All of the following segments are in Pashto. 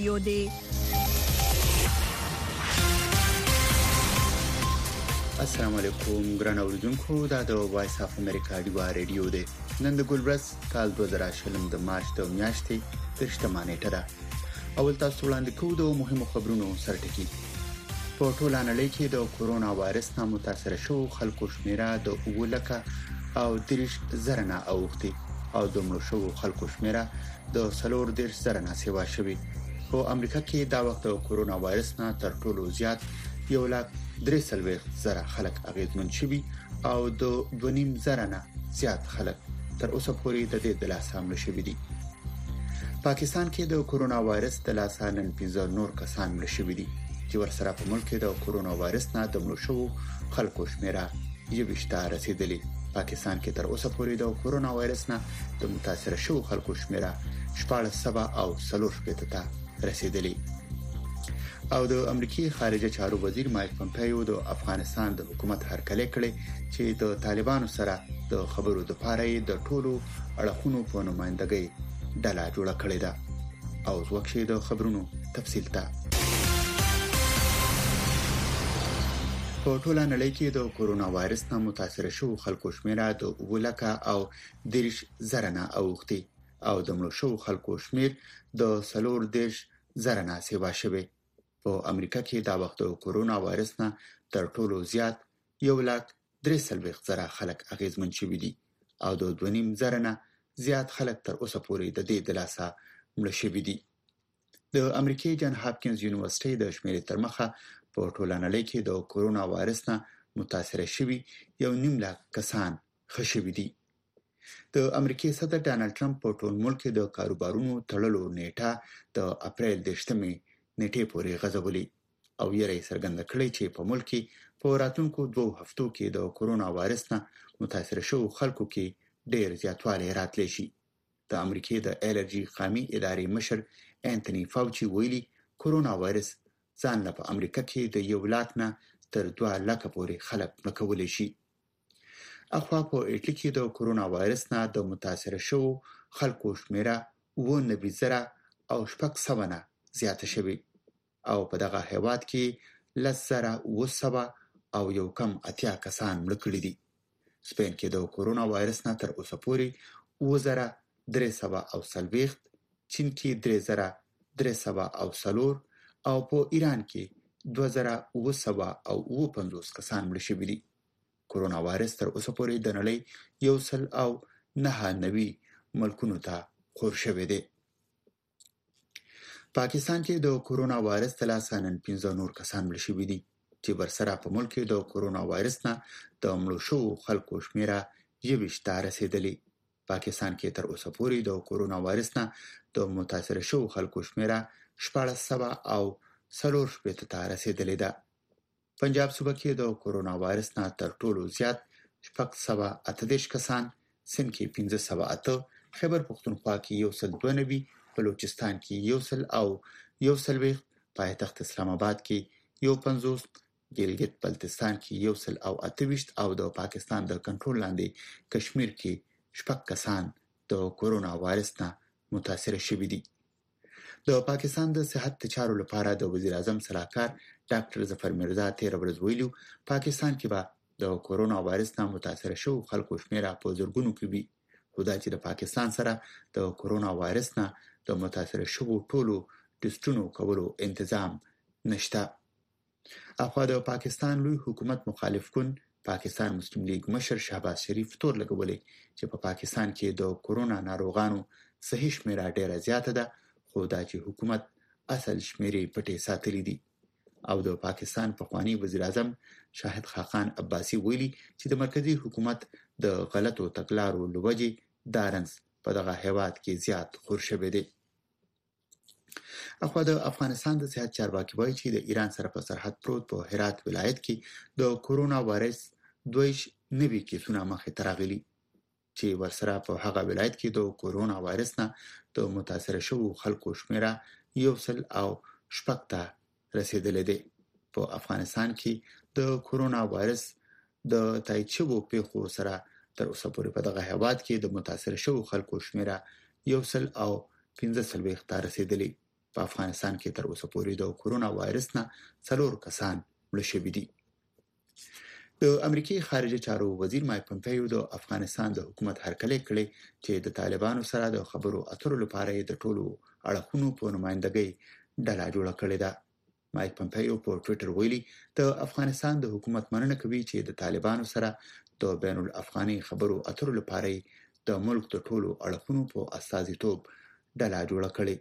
رادیو دی. السلام علیکم ګران اوریدونکو، دا د وایس اف امریکا ډیوا رادیو دی. نن د ګلبرس کال 2020 د مارچ د میاشتې 13 نیټه ده. اول تاسو وړاندې کوو د مهمو خبرونو سرټکی. په ټوله نړۍ کې د کورونا وایرس نه متاثر شوو خلکو شمیره د 9,30,000 نه اوښتي او د مړو شوو خلکو شمیره د 4,10,000 نه سیوا شوی. په امریکا کې دا وخت د کورونا وایرس نه تر ټولو زیات 1,330,000 خلک اغیزمن شوي او د 2,500 نه زیات خلک تر اوسه پورې د دې د لاسه مړ شوي دي. پاکستان کې د کورونا وایرس د لاسه نن 15 نور کسان مړ شوي دي چې ورسره په ملک کې د کورونا وایرس نه د مړو شوو خلکو شمیره 20 رسیدلې. پاکستان کې تر اوسه پورې د کورونا وایرس نه د متاثر شوو خلکو شمیره 14,440 ته رسیدلې. او د امریکای خارجه چارو وزیر مایک پمپیو د افغانستان د حکومت هرکلی کړي چې د طالبانو سره د خبرو لپاره د ټولو اړخونو په نمائندګۍ ډله جوړه کړې ده. او وکړي د خبرونو تفصیل ته په ټوله نړۍ کې د کورونا وایرس نه متاثر شوو خلکو شمیره د 9,30,000 نه اوښتي او د مړو شوو خلکو شمیر د 4,10,000 نه سیوا شوی. په امریکا کې دا وخت د کورونا وایرس نه تر ټولو زیات 1,330,000 خلک اغیزمن شوي دي او د 2,500 نه زیات خلک تر اوسه پورې د دې د لاسه مړ شوي دي. د امریکای جان هاپکینز یونیورسيټي د شمیرې تر مخه په ټوله نړۍ کې د کورونا وایرس نه متاثر شوي 1.5 لک کسان ښه شوي دي. د امریکای صدر ډانلډ ټرمپ په ټول ملک کې د کاروبارونو تړلو نیټه د اپریل 10 نیټه پورې غځولې او یې څرګنده کړې چې په ملک کې په راتلونکو 2 هفتو کې د کورونا وایرس نه متاثر شوو خلکو کې ډېر زیاتوالی راتلی شي. د امریکای د الرجی قومي ادارې مشر انټونی فاوچي ویلي کورونا وایرس ځان له په امریکا کې د 1 لک نه تر 2 لک پورې خلک مړکولی شي. اخوا په ایټلی کې د کورونا وایرس نه د متاثر شوو خلکو شمیره 9,000 او 600 نه زیاته شوی او په دغه هیواد کې 10,900 او یو کم 80 کسان مړ کړي دي. سپین کې د کورونا وایرس نه تر اوسه پورې 3,340 چین کې 3,304 او په ایران کې 2,950 کسان مړ شوي دي. کورونا وایرس تر اوسه پورې د نړۍ 199 ملکونو ته خور شوی دی. پاکستان کې د کورونا وایرس د لاسه نن 15 نور کسان مړ شوي دي چې ورسره په ملک کې د کورونا وایرس نه د مړو شوو خلکو شمیره 20 رسیدلې. پاکستان کې تر اوسه پورې د کورونا وایرس نه د متاثر شوو خلکو شمیره 14,440 ته رسیدلې ده. پنجاب صوبه کې د کورونا وایرس نه تر ټولو زیات 638 کسان، سند کې 508، خیبر پختونخوا کې 192، بلوچستان کې 100 او 140، پایتخت اسلام آباد کې 150، ګلګت بلتستان کې 100 او 28 او د پاکستان د کنټرول لاندې کشمیر کې 6 کسان د کورونا وایرس نه متاثر شوي دي. د پاکستان د صحت چارو لپاره د وزیر اعظم صلاحکار ډاکټر ظفر مرزا 13 ورځ ویلو پاکستان کې به د کورونا وایرس نه متاثر شوو خلکو شمیره په زرګونو کې وي. خو دا چې د پاکستان سره د کورونا وایرس نه د متاثر شوو ټولو ټیسټونو کولو تنظیم نشته. اخوا د پاکستان لوی حکومت مخالف کون پاکستان مسلم لیگ مشر شهباز شریف تور لګولې چې په پاکستان کې د کورونا ناروغانو صحیح شمیره ډیره زیاته ده، خو دا چې حکومت اصل شمیرې پټې ساتلې دي. او د پاکستان پخوانی وزیر اعظم شاهد خاقان عباسی ویلي چې د مرکزی حکومت د غلطو تګلارو لوجې دارنس په دغه هیواد کې زیات خور شوی دی. اخوا د افغانستان د صحت چارواکي وایي چې د ایران سره په سرحد پروت په هرات ولایت کې د کورونا وایرس 2 نوي کیسونه مخې ته راغلي چې ورسره په هغه ولایت کې د کورونا وایرس نه د متاثر شوو خلکو شمیره 106 رسیدلې ده. په افغانستان کې د کورونا وایرس د تایید شوو پیښو سره تر اوسه پورې په دغه هیواد کې د متاثر شوو خلکو شمیره 115 رسیدلې. په افغانستان کې تر اوسه پورې د کورونا وایرس نه 4 کسان مړه شوي دي. د امریکای خارجه چارو وزیر مایک پمپیو د افغانستان د حکومت هرکلی کړی چې د طالبانو سره د خبرو اترو لپاره د ټولو اړخونو په نمائندګۍ ډله جوړه کړې ده. مایک پمپیو په ټوئیټر ویلي د افغانستان د حکومت مننه کوي چې د طالبانو سره د بین الافغاني خبرو اترو لپاره د ملک د ټولو اړخونو په استازیتوب ډله جوړه کړې.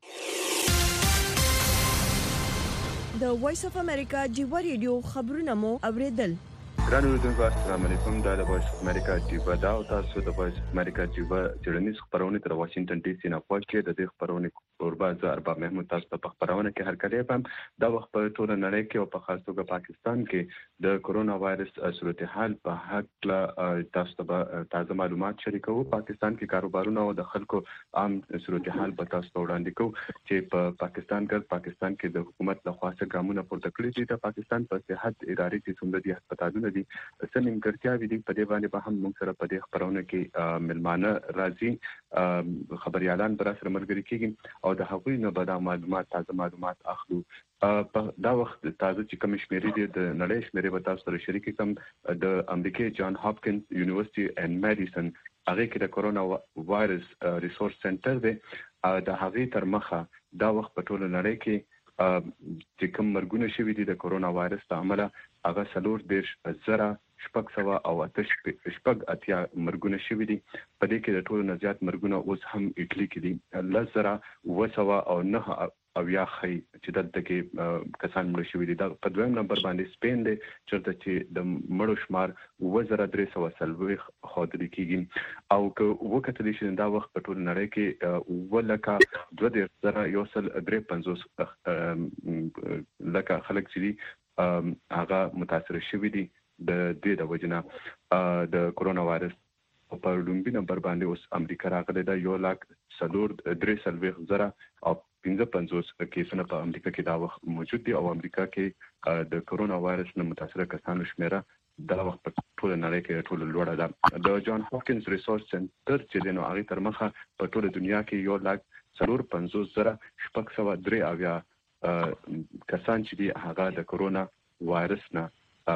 د وایس اف امریکا جیوا ریډیو خبرونه مو اوریدل. ګران اوریدونکو السلام علیکم. دا د وایس اف امریکا جیوا دا او تاسو د وایس اف امریکا جیوا چړنیز خبرونه تر واشنگټن ډي سي نه پوهچې د دې خبرونه اوربا ز ارباب محمود تاسو ته خبرونه کې هر کله پم دا وخت په ټول نړۍ کې او په خاص توګه پاکستان کې د کورونا وایرس صورتحال په حق تاسو ته تازه معلومات شریکو. پاکستان کې کاروبارونه او د خلکو عام صورتحال په تاسو ته وړاندې کوو چې په پاکستان کې د حکومت له خوا څخه ګامونه پورته کړي دي. د پاکستان په صحت ادارې چې څومره دي هسپتالونه دي څه نیمګړتیاوې دي په دې باندې به هم موږ سره په دې خبرونه کې ملمانه راځي خبريالان پر سره ملګری کیږي او د هغوی نه به دا تازه معلومات اخلو. دا وخت تازه چې کوم شمیرې دي د نړۍ شمیرې به تاسو سره شریک کوم. د امریکای جان هاپکینز یونیورسيټي اینڈ میډیسن هغه کې د کورونا وایرس ریسورس سنټر دی. د هغه تر مخه دا وخت په ټول نړۍ کې چې کوم مرګونه شوي دي د کورونا وایرس ته عمله هغه 4,600 او 8 مرګونه شوي دي. په دې کې د ټولو نه زیات مرګونه اوس هم ایټلی کې دي 10,900 او 9 او یا خي چې دلته کې کسان مړ شوي دي. دا په دویم نمبر باندې سپین دی چېرته چې د مړو شمار 1340 ښودل کېږي. او که وکتل شي دا وخت په ټول نړۍ کې ولکه 2,153 لکه خلک چې هغه متاثر شوي دي د دې د وجنه د کورونا وایرس. په لومبي نمبر باندې اوس امریکا راغلی دا 1,43,000 او 55 کیسونه په امریکا کې دا وخت موجود دي او امریکا کې د کورونا وایرس نه متاثر کسانو شمیره دا وخت په ټول نړۍ کې ټول لوړه ده. د جان هاپکینز ریسورس سنټر چې نو هغه تر مخه په ټول دنیا کې 1,45,603 کسان چې دي هغه د کورونا وایرس نه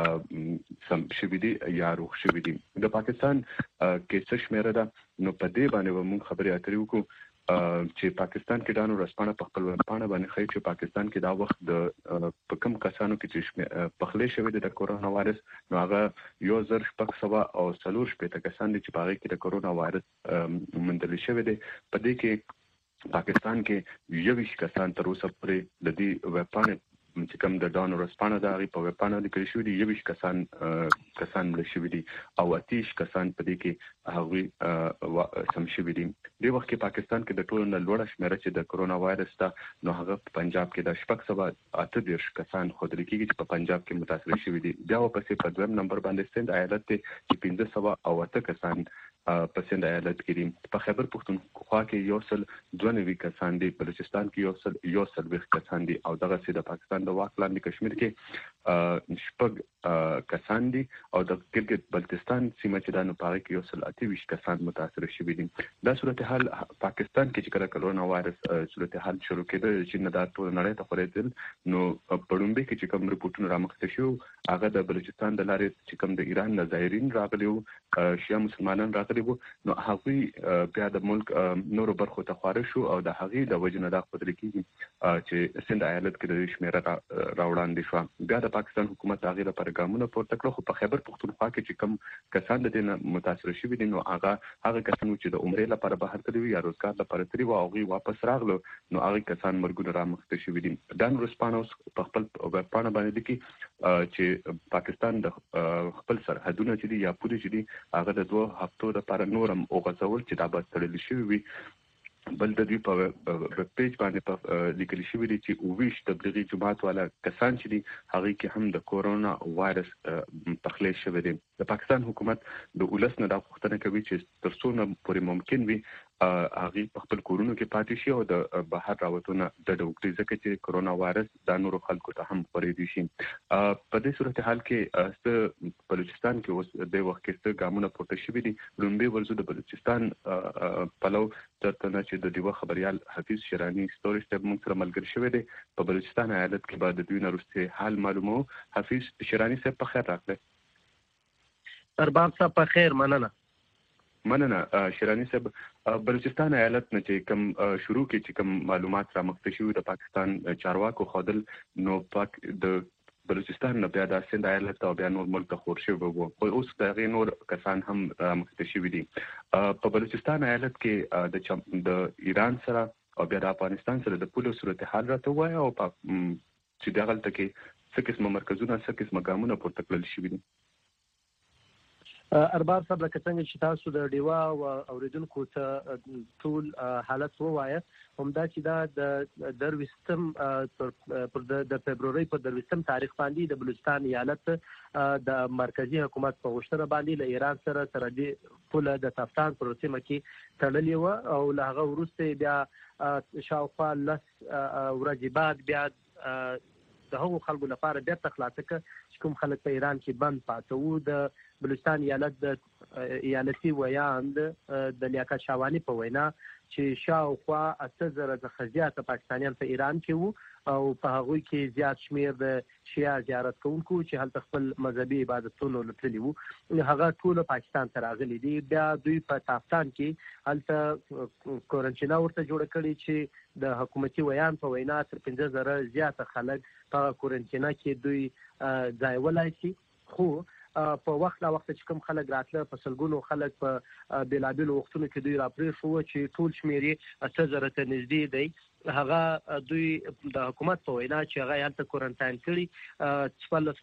سم شوي دي یا روغ شوي دي. د پاکستان کې څه شمیره ده نو په دې باندې موږ خبرې اترې وکړو چې پاکستان کې دانو رسپانه په خپل ورپانه باندې خی چې پاکستان کې دا وخت د په کم کسانو کې چې پخلې شوی د کورونا وایرس نو هغه 1,600 او 400 کسان دي چې په هغه کې د کورونا وایرس مندل شوی دي. په دې کې پاکستان کې 21 کسان تر اوسه پورې د دې ورپانه چې کوم د دانو رسپانه د هغه په ورپانه لیکل شوی دي 21 کسان مړ شوي دي او 30 کسان په دې کې هغه سم شوي دي. د وخت کې پاکستان کې د ټولو نه لوړه شمیره چې د کورونا وایرس ته نو هغه په پنجاب کې د 638 کسان ښودل کېږي چې په پنجاب کې متاثر شوي دي. بیا ورپسې په دویم نمبر باندې سند ایالت دی چې 508 کسان په سند ایالت کې دي. په خیبر پښتونخوا کې 192 کسان دي. بلوچستان کې 120 کسان دي او دغه سي د پاکستان د واک لاندې کشمیر کې 6 کسان دي او د ګلګت بلتستان سیمه چې د نوپاغي کې 128 کسان متاثر شوي دي. دا صورتحال پاکستان کې چې کله کورونا وایرس صورتحال شروع کېده چې نه دا ټول نړۍ ته خورېدل نو په لومبي کې چې کوم رپورټونه رامخته شو هغه د بلوچستان د لارې چې کوم د ایران نه ظاهرین راغلي وو شیا مسلمانان راغلي وو نو هغه بیا د ملک نورو برخو ته خواره شو او د هغه د وجنه دا خبرې کېږي چې سند ایالت کې د شمیره راوړاندې شو. بیا د پاکستان حکومت هغه لپاره ګامونه پورته کړو خو په خیبر پښتونخوا کې چې کوم کسان د دې متاثر شوي دي نو هغه کسان چې د عمرې لپاره بهر تللي وي یا روزګار لپاره تللي وو هغه واپس راغلو نو هغه کسان مرګونه رامخته شوي دي. دا ورسپانوس په خپل ورپانه باندې دي چې پاکستان د خپل سرحدونه چې دي یا پولیس چې دي هغه د 2 هفتو لپاره نورم اوغځول چې دا به تړل شوی وي. بل د دې په پیج باندې لیکل شوی دی چې 20 تبلیغي جماعت والا کسان چې دي هغه کې هم د کورونا وایرس پخلې شوی دي. د پاکستان حکومت د ولس نه دا غوښتنه کوي چې تر څو نه پورې ممکن وي هغه په خپل کورونو کې پاتې شي او د بهر راوتونه د ډوکټي ځکه چې کرونا وایرس د نورو خلکو ته هم خورېدي شي. په دې صورت حال کې بلوچستان کې اوس د وخت کې ګامونه پورته شوي دي. لومبي ورزو د بلوچستان پلو ترته چې د دیوه خبريال حفیظ شیرانی ستوري ته موږ سره ملګری شوی دی په بلوچستان ایالت کې بعد د دوی نرسته حال معلومو. حفیظ شیرانی صاحب په خیر راغلی. ارباب صاحب په خیر. مننه شیرانی صاحب. بلوچستان ایالت نه چې کوم شروع کې چې کوم معلومات را مخته شوی د پاکستان چارواکو خودل نو پاک د بلوچستان نه بیا د سند ایالت او بیا نور ملک ته خور شوی وو او اوس د نور کسان هم مخته شوی دي. په بلوچستان ایالت کې د ایران سره او بیا د افغانستان سره د پولیسو صورت حال راته وای او چې دغه تلته کې څه قسم مرکزونه څه قسم ګامونه پورته کړل شوی دي. ارباب صاحب لکه څنګه چې تاسو د ډیوا او اوریدونکو ته ټول حالت ووایه همدا چې دا د درويستم پر د فبرवरी په درويستم تاریخ باندې د بلوچستان ایالت د مرکزی حکومت په غوښتنه باندې له ایران سره سرحدي پل د تفتان پر سیمه کې تړلې و او له هغه وروسته بیا شاوخوا لس ورځې بعد بیا د هغو خلکو لپاره بیا تخلاصه چې کوم خلک په ایران کې بند پاتې وو. د بلوچستان ایالت د ایالتي ویاند د لیاقت شاوانی په وینا چې شاوخوا 8000 څخه زیات پاکستانیان په ایران کې وو او په هغوی کې زیات شمیر د شیعه زیارت کوونکو چې هلته خپل مذهبي عبادتونه لټلي وو هغه ټول پاکستان ته راغلي دي. بیا دوی په تافتان کې هلته کورنټینا ورته جوړ کړي چې د حکومتي ویان په وینا تر 15000 زیات خلک په کورنټینا کې دوی ځای ولای شي. خو په وخت لا وخت چې کوم خلک راتله په سلګونو خلک په بلابل وختونو کې دوی راپرې شو چې ټول شمیر یې 8000 ته نږدې دی. هغه دوی د حکومت په وینا چې هغه هلته کورنټاین کړي 14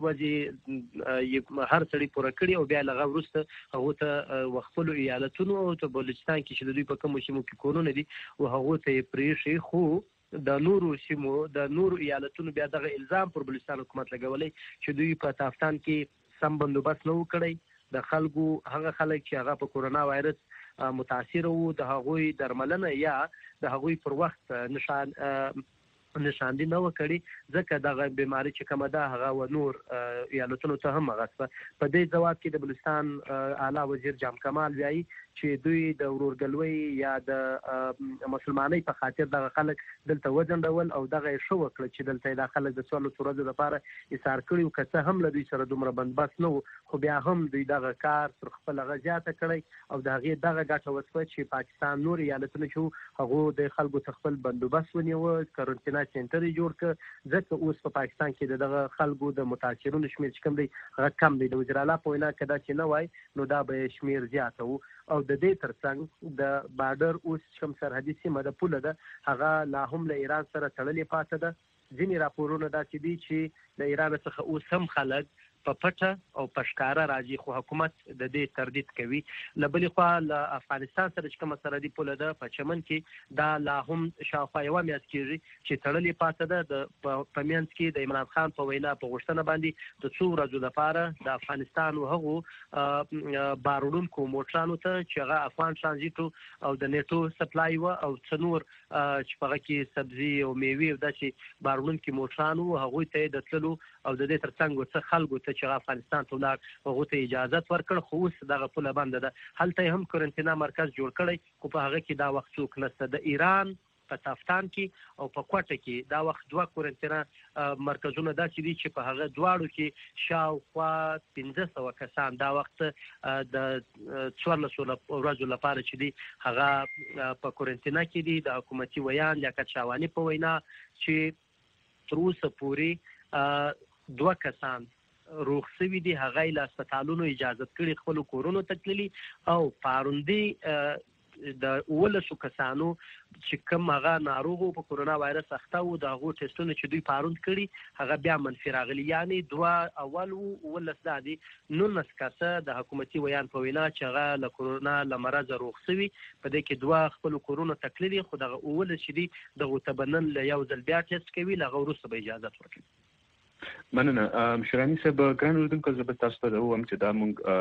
ورځې هر سړی پوره کړي او بیا لغه وروسته هغه ته وخپلو ایالتونو او ته بلوچستان کې چې دوی په کوم سیمو کې کورونه دي او هغه ته پریشي. خو د نورو سیمو د نورو ایالتونو بیا دغه الزام پر بلوچستان حکومت لګولې چې دوی په تافتان کې سم بندوبست نه وکړي د خلکو هغه خلک چې هغه په کورونا وایرس متاثر وو د هغوی درملنه یا د هغوی پر وخت نشاندهی نه وکړي ځکه دغه بیماری چې کومه ده هغه و نور ایالتونو ته هم غصب. په دې ځواب کې د بلوچستان اعلی وزیر جام کمال وایي چې دوی د ورورګلوي یا د مسلمانۍ په خاطر دغه خلک دلته وځنډول او دغه شو وکړه چې دلته د خلک د څولو ورځې لپاره ایثار کړي او که هم له دوی سره دومره بندبست نه خو بیا هم دوی دغه کار تر خپل غزياته کړي او دغه ګټه وسوه چې پاکستان نور ایالتونه چې هغه د خلکو خپل بندوبست ونیو کورنټینا سنټر جوړ کړ ځکه اوس په پاکستان کې دغه خلکو د متاثرونو شمیر چې کوم دی هغه کم دی. د وزیر اعلی په وینا کدا چې نه وای نو دا به شمیر زیات وو او د دې ترڅنګ د بارډر اوس کوم سرحدي سیمه د پوله ده هغه لا هم له ایران سره تړلې پاتې ده. ځینې راپورونه داسې دي چې د ایران څخه اوس هم خلک په پټه او پشکاره راځي خو حکومت د دې تردید کوي. له بلې خوا له افغانستان سره چې کومه سرحدي پوله ده په چمن کې دا لا هم شاوخوا یوه میاشت کېږي چې تړلې پاتې ده. په منځ کې د عمران خان په وینا په غوښتنه باندې د څو ورځو لپاره د افغانستان او هغو باروړونکو موټرانو ته چې هغه افغان ترانزیټو او د نیټو سپلای و او څنور چې په هغه کې سبزي او میوې او داسې باروړونکي موټرانو هغوی ته د تللو او د دې ترڅنګ څه خلکو ته چې افغانستان ته ولاړ هغه ته اجازه ورکړ. خو اوس دغه پوله بنده ده. هلته هم کورنټینا مرکز جوړ کړی خو په هغه کې دا وخت څوک نشته. د ایران په تافتان کې او په کوټه کې دا وخت دوه کورنټینا مرکزونه داسې دي چې په هغه دواړو کې شاوخوا 1500 کسان دا وخت د 1400 ورځو لپاره چې دي هغه په کورنټینا کې دي. د حکومتي ویان لیاقت شاوانی په وینا چې تر اوسه پورې 2 کسان روغ شوي دي هغه له هسپتالونو اجازه کړي خپل کورونو ته تللي او پاروندي د 18 کسانو چې کوم هغه ناروغو په کورونا وایرس اخته وو د هغو ټیسټونه چې دوی پاروند کړي هغه بیا منفي راغلي یعنی 2 اول ولس دادي 19 کسه د حکومتي ویان په وینا چې هغه له کورونا له مرض روغ شوي په دې کې 2 خپل کورونو تکلیلي خو دغه اول چې دي دغه تبنن له یو ځل بیا ټیسټ کوي لغه وروسته به اجازه ورکړي. مننه شیرانی صاحب ګران اردوونکو زه به تاسو ته وایم چې دا موږ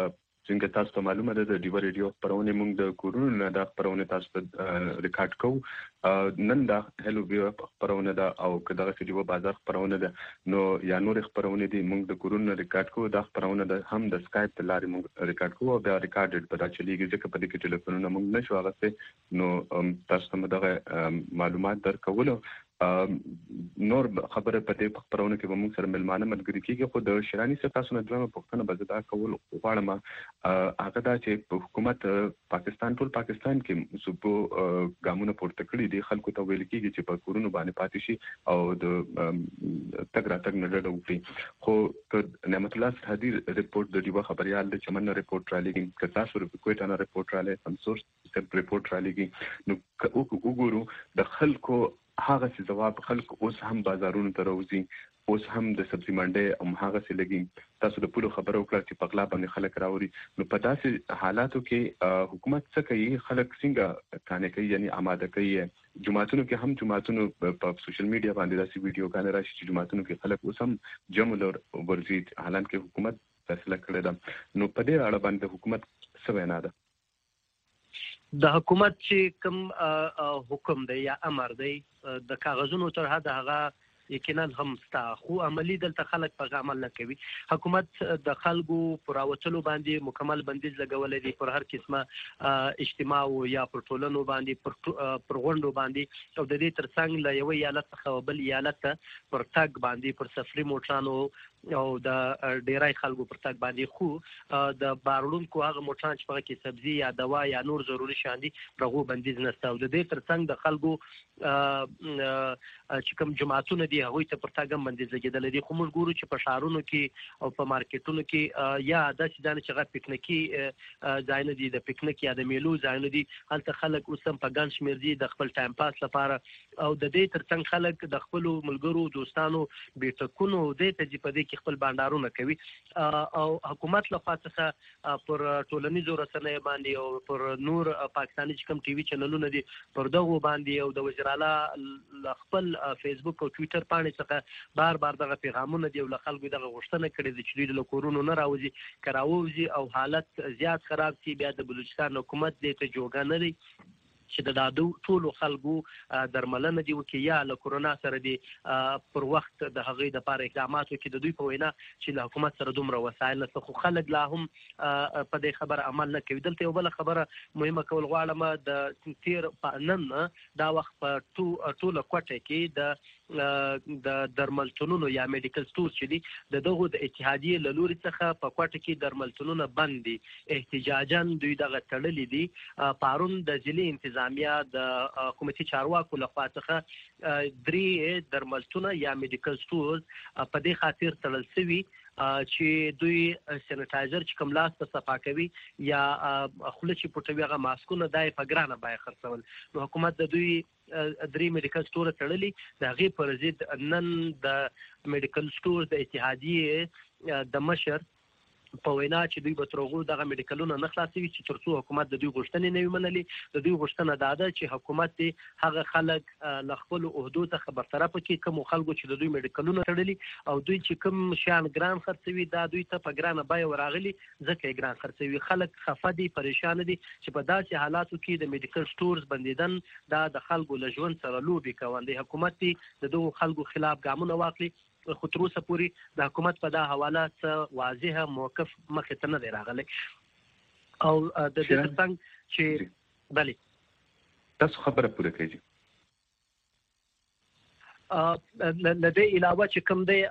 څنګه تاسو ته معلومه ده د ډیو ریډیو خبرونه موږ د کورونو نه د خبرونه تاسو ته ریکارډ کوو نن دا هلو بیا خبرونه ده او کله چې ډیو بازار خبرونه ده نو یا نور خبرونه دي موږ د کورونو ریکارډ کوو د خبرونه ده هم د سکایپ په لارې موږ ریکارډ کوو او بیا ریکارډډ په راچلېږي ځکه په دې کې ټلیفونونه موږ نشو اغسته نو تاسو ته دغه معلومات درکولو نور خبره پته خبرونه کې به موږ سره ملمانه ملګری کیږي خو د شرانی څخه تاسو نه دوه پوښتنه بزدا کول غواړم هغه دا چې په حکومت پاکستان ټول پاکستان کې صوبو ګامونه پورته کړی دي خلکو ته ویل کیږي چې په کورونو باندې پاتې شي او د تګ راتګ نه ډډه وکړي خو نعمت الله سرحدي ریپورت د دیوه خبريال د چمن ریپورت را لګي که تاسو کوټه نه ریپورت را لګي سمسور سټپ ریپورت را لګي نو وګورو د خلکو هغه چې جواب خلک اوس هم بازارونو ته راوځي اوس هم د سبزی منډي او هغه څه لګي تاسو د پولو خبرو کړئ چې پغلا باندې خلک راوړي نو په داسې حالاتو کې حکومت څه کوي خلک څنګه کانه کوي یعنی آماده کوي جماعتونو کې هم جماعتونو په سوشل میډیا باندې داسې ویډیو غانې راشي چې جماعتونو کې خلک اوس هم جمع لور ورزي حالانکه حکومت فیصله کړې ده نو په دې اړه باندې حکومت څه وینا ده د حکومت چې کوم حکم دی یا امر دی د کاغذونو تر حد هغه یقینا هم ستا خو عملی دلته خلک په عمل نه کوي حکومت د خلکو پراوتلو باندې مکمل بندیز لګولې دي پر هر قسمه اجتماع یا پر ټولنو باندې پر غونډو باندې او د دې ترڅنګ له یو ایالت څخه بل ایالت پر تګ باندې پر سفري موټرانو او د ډیرای خلکو پر تګ باندې خو د بارونکو هغه موټران چې په کې سبزی یا دوا یا نور ضروري شاندي پرغو بندیز نشته او د دې ترڅنګ د خلکو چې کوم جماعتونه دي هغه ته پر تاګم بندیز لګیدل دي خو موږ ګورو چې په شهرونو کې او په مارکیټونو کې یا د ځان چې غو پکنیکی ځایونه دي د پکنیک یا د میلو ځایونه دي هلته خلک اوس هم په ګڼ شمیر دي د خپل ټایم پاس لپاره او د دې ترڅنګ خلک د خپل ملګرو دوستانو بیٹکونو د ته په دې کې خپل بانډارونه کوي او حکومت لخوا څخه پر ټولنیزو رسنیو باندې او پر نور پاکستاني کوم ټي وي چینلونه دي پر دغه باندې او د وزیر اعلی خپل فیسبوک او ټوئیټر باندې څخه بار دغه پیغامونه دی ول خلکو دغه غوښتنه کړې چې دوی له کورونو نه راوځي او حالت زیات خراب شي بیا د بلوچستان حکومت دې ته جوګه نه لري چې د دادو ټولو خلکو درملنه دی وکي یا له کورونا سره دی پر وخت د هغې د لپاره اقدامات وکي د دوی په وینا چې له حکومت سره دومره وسایل نه خو خلک لا هم په دې خبره عمل نه کوي دلته یو بل خبره مهمه کول غواړم د تیر نن دا وخت په ټوله کوټه کې د درملتونونو یا میډیکل سٹور چې دي دغه د اتحادیه له لوري څخه په کوټه کې درملتونونه بند دي احتجاجاً دوی دغه تړلې دي پارون د ضلع انتظامیه د حکومتي چارواکو لخوا څخه 3 درملتونه یا میډیکل سٹورز په دې خاطر تړل شوي چې دوی سینیټایزر چې کوم لاس ته صفا کوي یا خله چې پټوي هغه ماسکونه دای په ګرانه بای خرڅول نو حکومت د دوی 3 میډیکل سٹور تړلي د هغې پر ضد نن د میډیکل سٹور د اتحادیې د مشر په وینا چې دوی به ترغو دغه میډیکلونه نه خلاصوي چې ترڅو حکومت د دوی غوښتنې نه وي منلي د دوی غوښتنه دا ده چې حکومت دې هغه خلک له خپلو عهدو څخه برطرفه کړي کوم خلکو چې د دوی میډیکلونه تړلي او دوی چې کوم شیان ګران خرڅوي دا دوی ته په ګرانه بیه ورغلي ځکه یې ګران خرڅوي خلک خفه دي پریشان دي چې په داسې حالاتو کې د میډیکل سٹورز بندیدن دا د خلکو له ژوند سره لوبې کوي د حکومت د دغو خلکو خلاف ګامونه واخلي خو تر اوسه پورې د حکومت په دا حواله څه واضحه موقف مخې ته نه دی راغلی او د دې ترڅنګ چې بله تاسو خبره پوره کړئ له دې علاوه چې کوم دی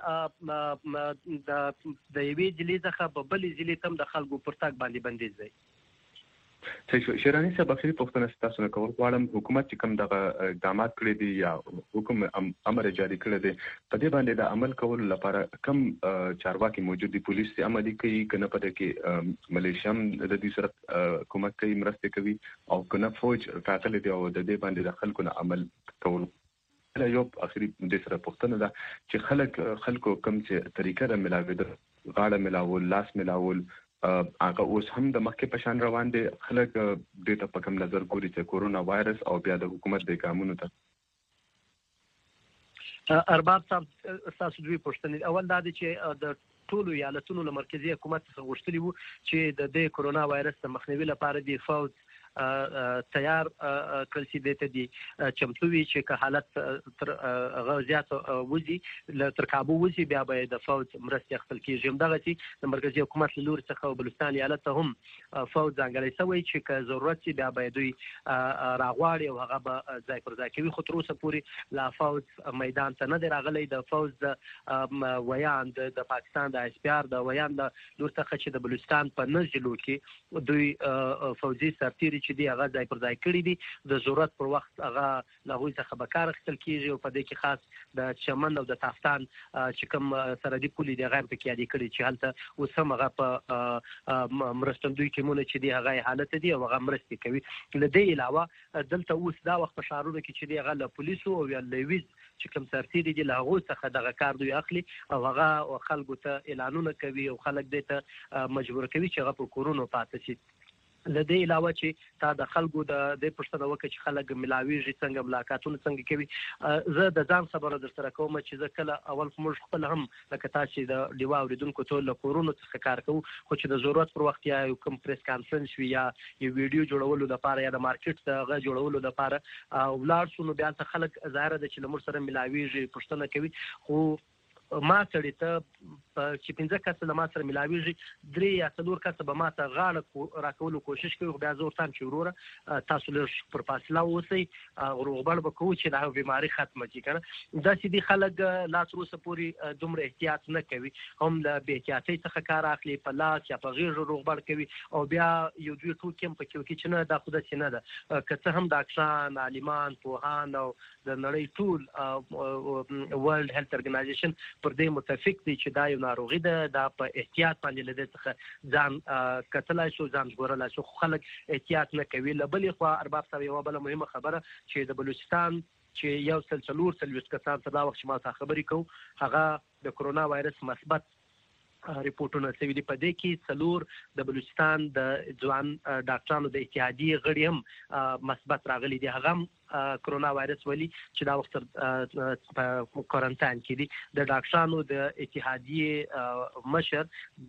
د یوې ضلعې څخه په بلې ضلعې ته هم د خلکو پر تګ باندې بندیز دی شیراني صاحب اخري پوښتنه تاسو نه کول غواړم حکومت چې کوم دغه اقدامات کړی دي یا حکم امر جاری کړی دی په دې باندې د عمل کولو لپاره کم چارواکي موجود دي پولیس یې عملي کوي کنه پته کې ملیشیا د دې سره کومک کوي مرسته کوي او کنه فوج ټاکل دي او د دې باندې د خلکو نه عمل کول یو اخري د سره پوښتنه ده چې خلکو کم چې طریقه را ملاوي د غاړه ملاول لاس ملاول هغه اوس هم د مخکې په شان روان دي خلک دې ته په کوم نظر ګوري چې کورونا وایرس او بیا د حکومت د ګامونو ته ارباب صاحب تاسو دوی پوښتنه اول دا چې د ټولو ایالتونو له مرکزي حکومت څخه غوښتلي وو چې د کرونا وایرس د مخنیوي لپاره د فوج تیار کړل شي د دې چمتو وي چې که حالت تر غوځات وځي تر کابو وځي بیا به د فوج مرستې اخیستل کیږي. همدغه چې د مرکزي حکومت له لوري څخه بلوچستان ایالت ته هم فوج ځانګړی شوی چې که ضرورت شي بیا به دوی راغواړي او هغه به ځای پر ځای کوي. خو تر اوسه پورې لا فوج میدان ته نه دی راغلی. د فوج د ویان د پاکستان د SPR د ویان د لور څخه چې د بلوچستان په 9 ضلعو کې دوی فوجي سرتیري چې دی هغه ځای پر ځای کړی دي د ضرورت پر وخت هغه له هغوی څخه به کار اخیستل کیږي او په دې کې خاص د چمن او د تافتان چې کوم سرحدي پولې دي هغه هم پکې یادې کړي چې هلته اوس هم هغه په مرستندوی ټیمونه چې دي هغه حالت دي او هغه مرستې کوي. له دې علاوه دلته اوس دا وخت په ښارونو کې چې دی هغه له پولیسو او یا له ویز چې کوم سرتیري دي له هغوی څخه دغه کار دوی اخلي او هغه خلکو ته اعلانونه کوي او خلک دې ته مجبور کوي چې هغه په کورونو پاتې شي. له دې علاوه چې تا د خلکو د پوښتنه وکړه چې خلک ملاویږي څنګه ملاقاتونه څنګه کوي. زه د ځان خبره در سره کوم چې زه کله اول موږ خپل هم لکه تاسو د ډیوا اوریدونکو ټول له کورونو څخه کار کوو خو چې د ضرورت پر وخت یا کوم پریس کانفرنس وي یا یو ویډیو جوړولو لپاره یا د مارکیټ د جوړولو لپاره ولار شو نو بیا ته خلک ظاهر ده چې لمر سره ملاویږي پوښتنه کوي. خو ما سړی ته چې 15 کس له ما سره ملاویږي 3 یا 4 کس به ما ته غاړه راکولو کوشش کوي. بیا زه ورته چې وروره تاسو لږ پر فاصله اوسئ روغبړ به کوو چې دا بیماري ختمه شي که نه. داسې دي خلک لا تر اوسه پورې دومره احتیاط نه کوي هم له بې احتیاطۍ څخه کار اخلي په لاس یا په غېږ روغبړ کوي او بیا یو دوی ټوکې هم پکې وکړي چې نه دا خو داسې نه ده. که څه هم ډاکټران عالمان پوهان او د نړۍ ټول ورلد هیلث ارګنایزیشن پر دې متفق دي چې دا یو ناروغي ده دا په احتیاط باندې له دې څخه ځان کتلای شو ځان ژغورلای شو خو خلک احتیاط نه کوي. له بلې خوا ارباب صاحب یوه بله مهمه خبره چې د بلوچستان چې 140 کسان ته دا وخت چې ما ته خبرې کوو هغه د کرونا وایرس مثبت ریپورټونه شوي دي. په دې کې 4 د بلوچستان د ځوان ډاکټرانو د اتحادیې غړي هم مثبت راغلي دي. هغه هم کرونا وایرس ولي چې دا وخت په کوارنټاین کې دي. د ډاکټرانو د اتحادیې مشر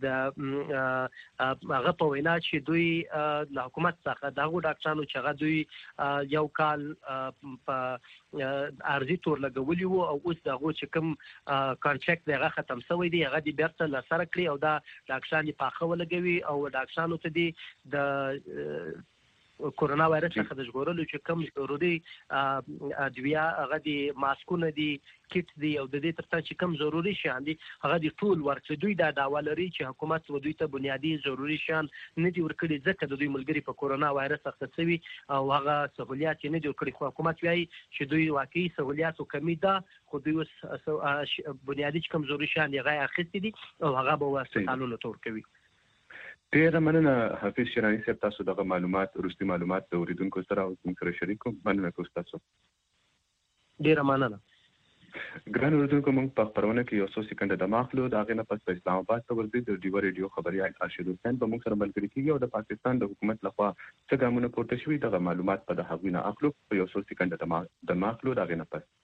د هغه په وینا چې دوی له حکومت څخه دغه ډاکټرانو چې هغه دوی یو کال په ارزي تور لګولي وو او اوس دغه چې کوم کانټریکټ دغه ختم شوی دی هغه د بیرته لسره کړی او دا ډاکټران یې پاخه ولګوي او ډاکټرانو ته دی د کرونا وایرس څخه د ژغورلو چې کوم ضروري ادویه هغه د ماسکونه دي کیټ دی او د دې ترڅنګ چې کوم ضروري شیان دي هغه د ټول ورکړي. دوی دا دعوه لري چې حکومت و دوی ته بنیادي ضروري شیان نه دي ورکړي ځکه د دوی ملګري په کرونا وایرس اخته شوي او هغه سہولیات نه دي ورکړي. خو حکومت وایي چې دوی واقعي سہولیاتو کمی ده خو دوی اوس بنیادي چې کوم ضروري شیان یې هغه اخیستي دي او هغه به هسپتالونو ته ورکوي. ډیره مننه حافظ شیراني صاحب تاسو دغه معلومات وروستي معلومات د اوریدونکو سره او موږ سره شریک کوم. مننه کوم تاسو. ډیره مننه. ګران اوریدونکو موږ په خبرونه کې یو څو سکند د ماخلو د هغې نه پس په اسلام آباد ته ورځي د ډیوا ریډیو خبريال ارشد حسین په موږ سره ملګری کیږي او د پاکستان د حکومت لخوا څه ګامونه پورته شوي دغه معلومات په د هغوی نه اخلو په یو څو سکند د ماخلو د هغې نه پس.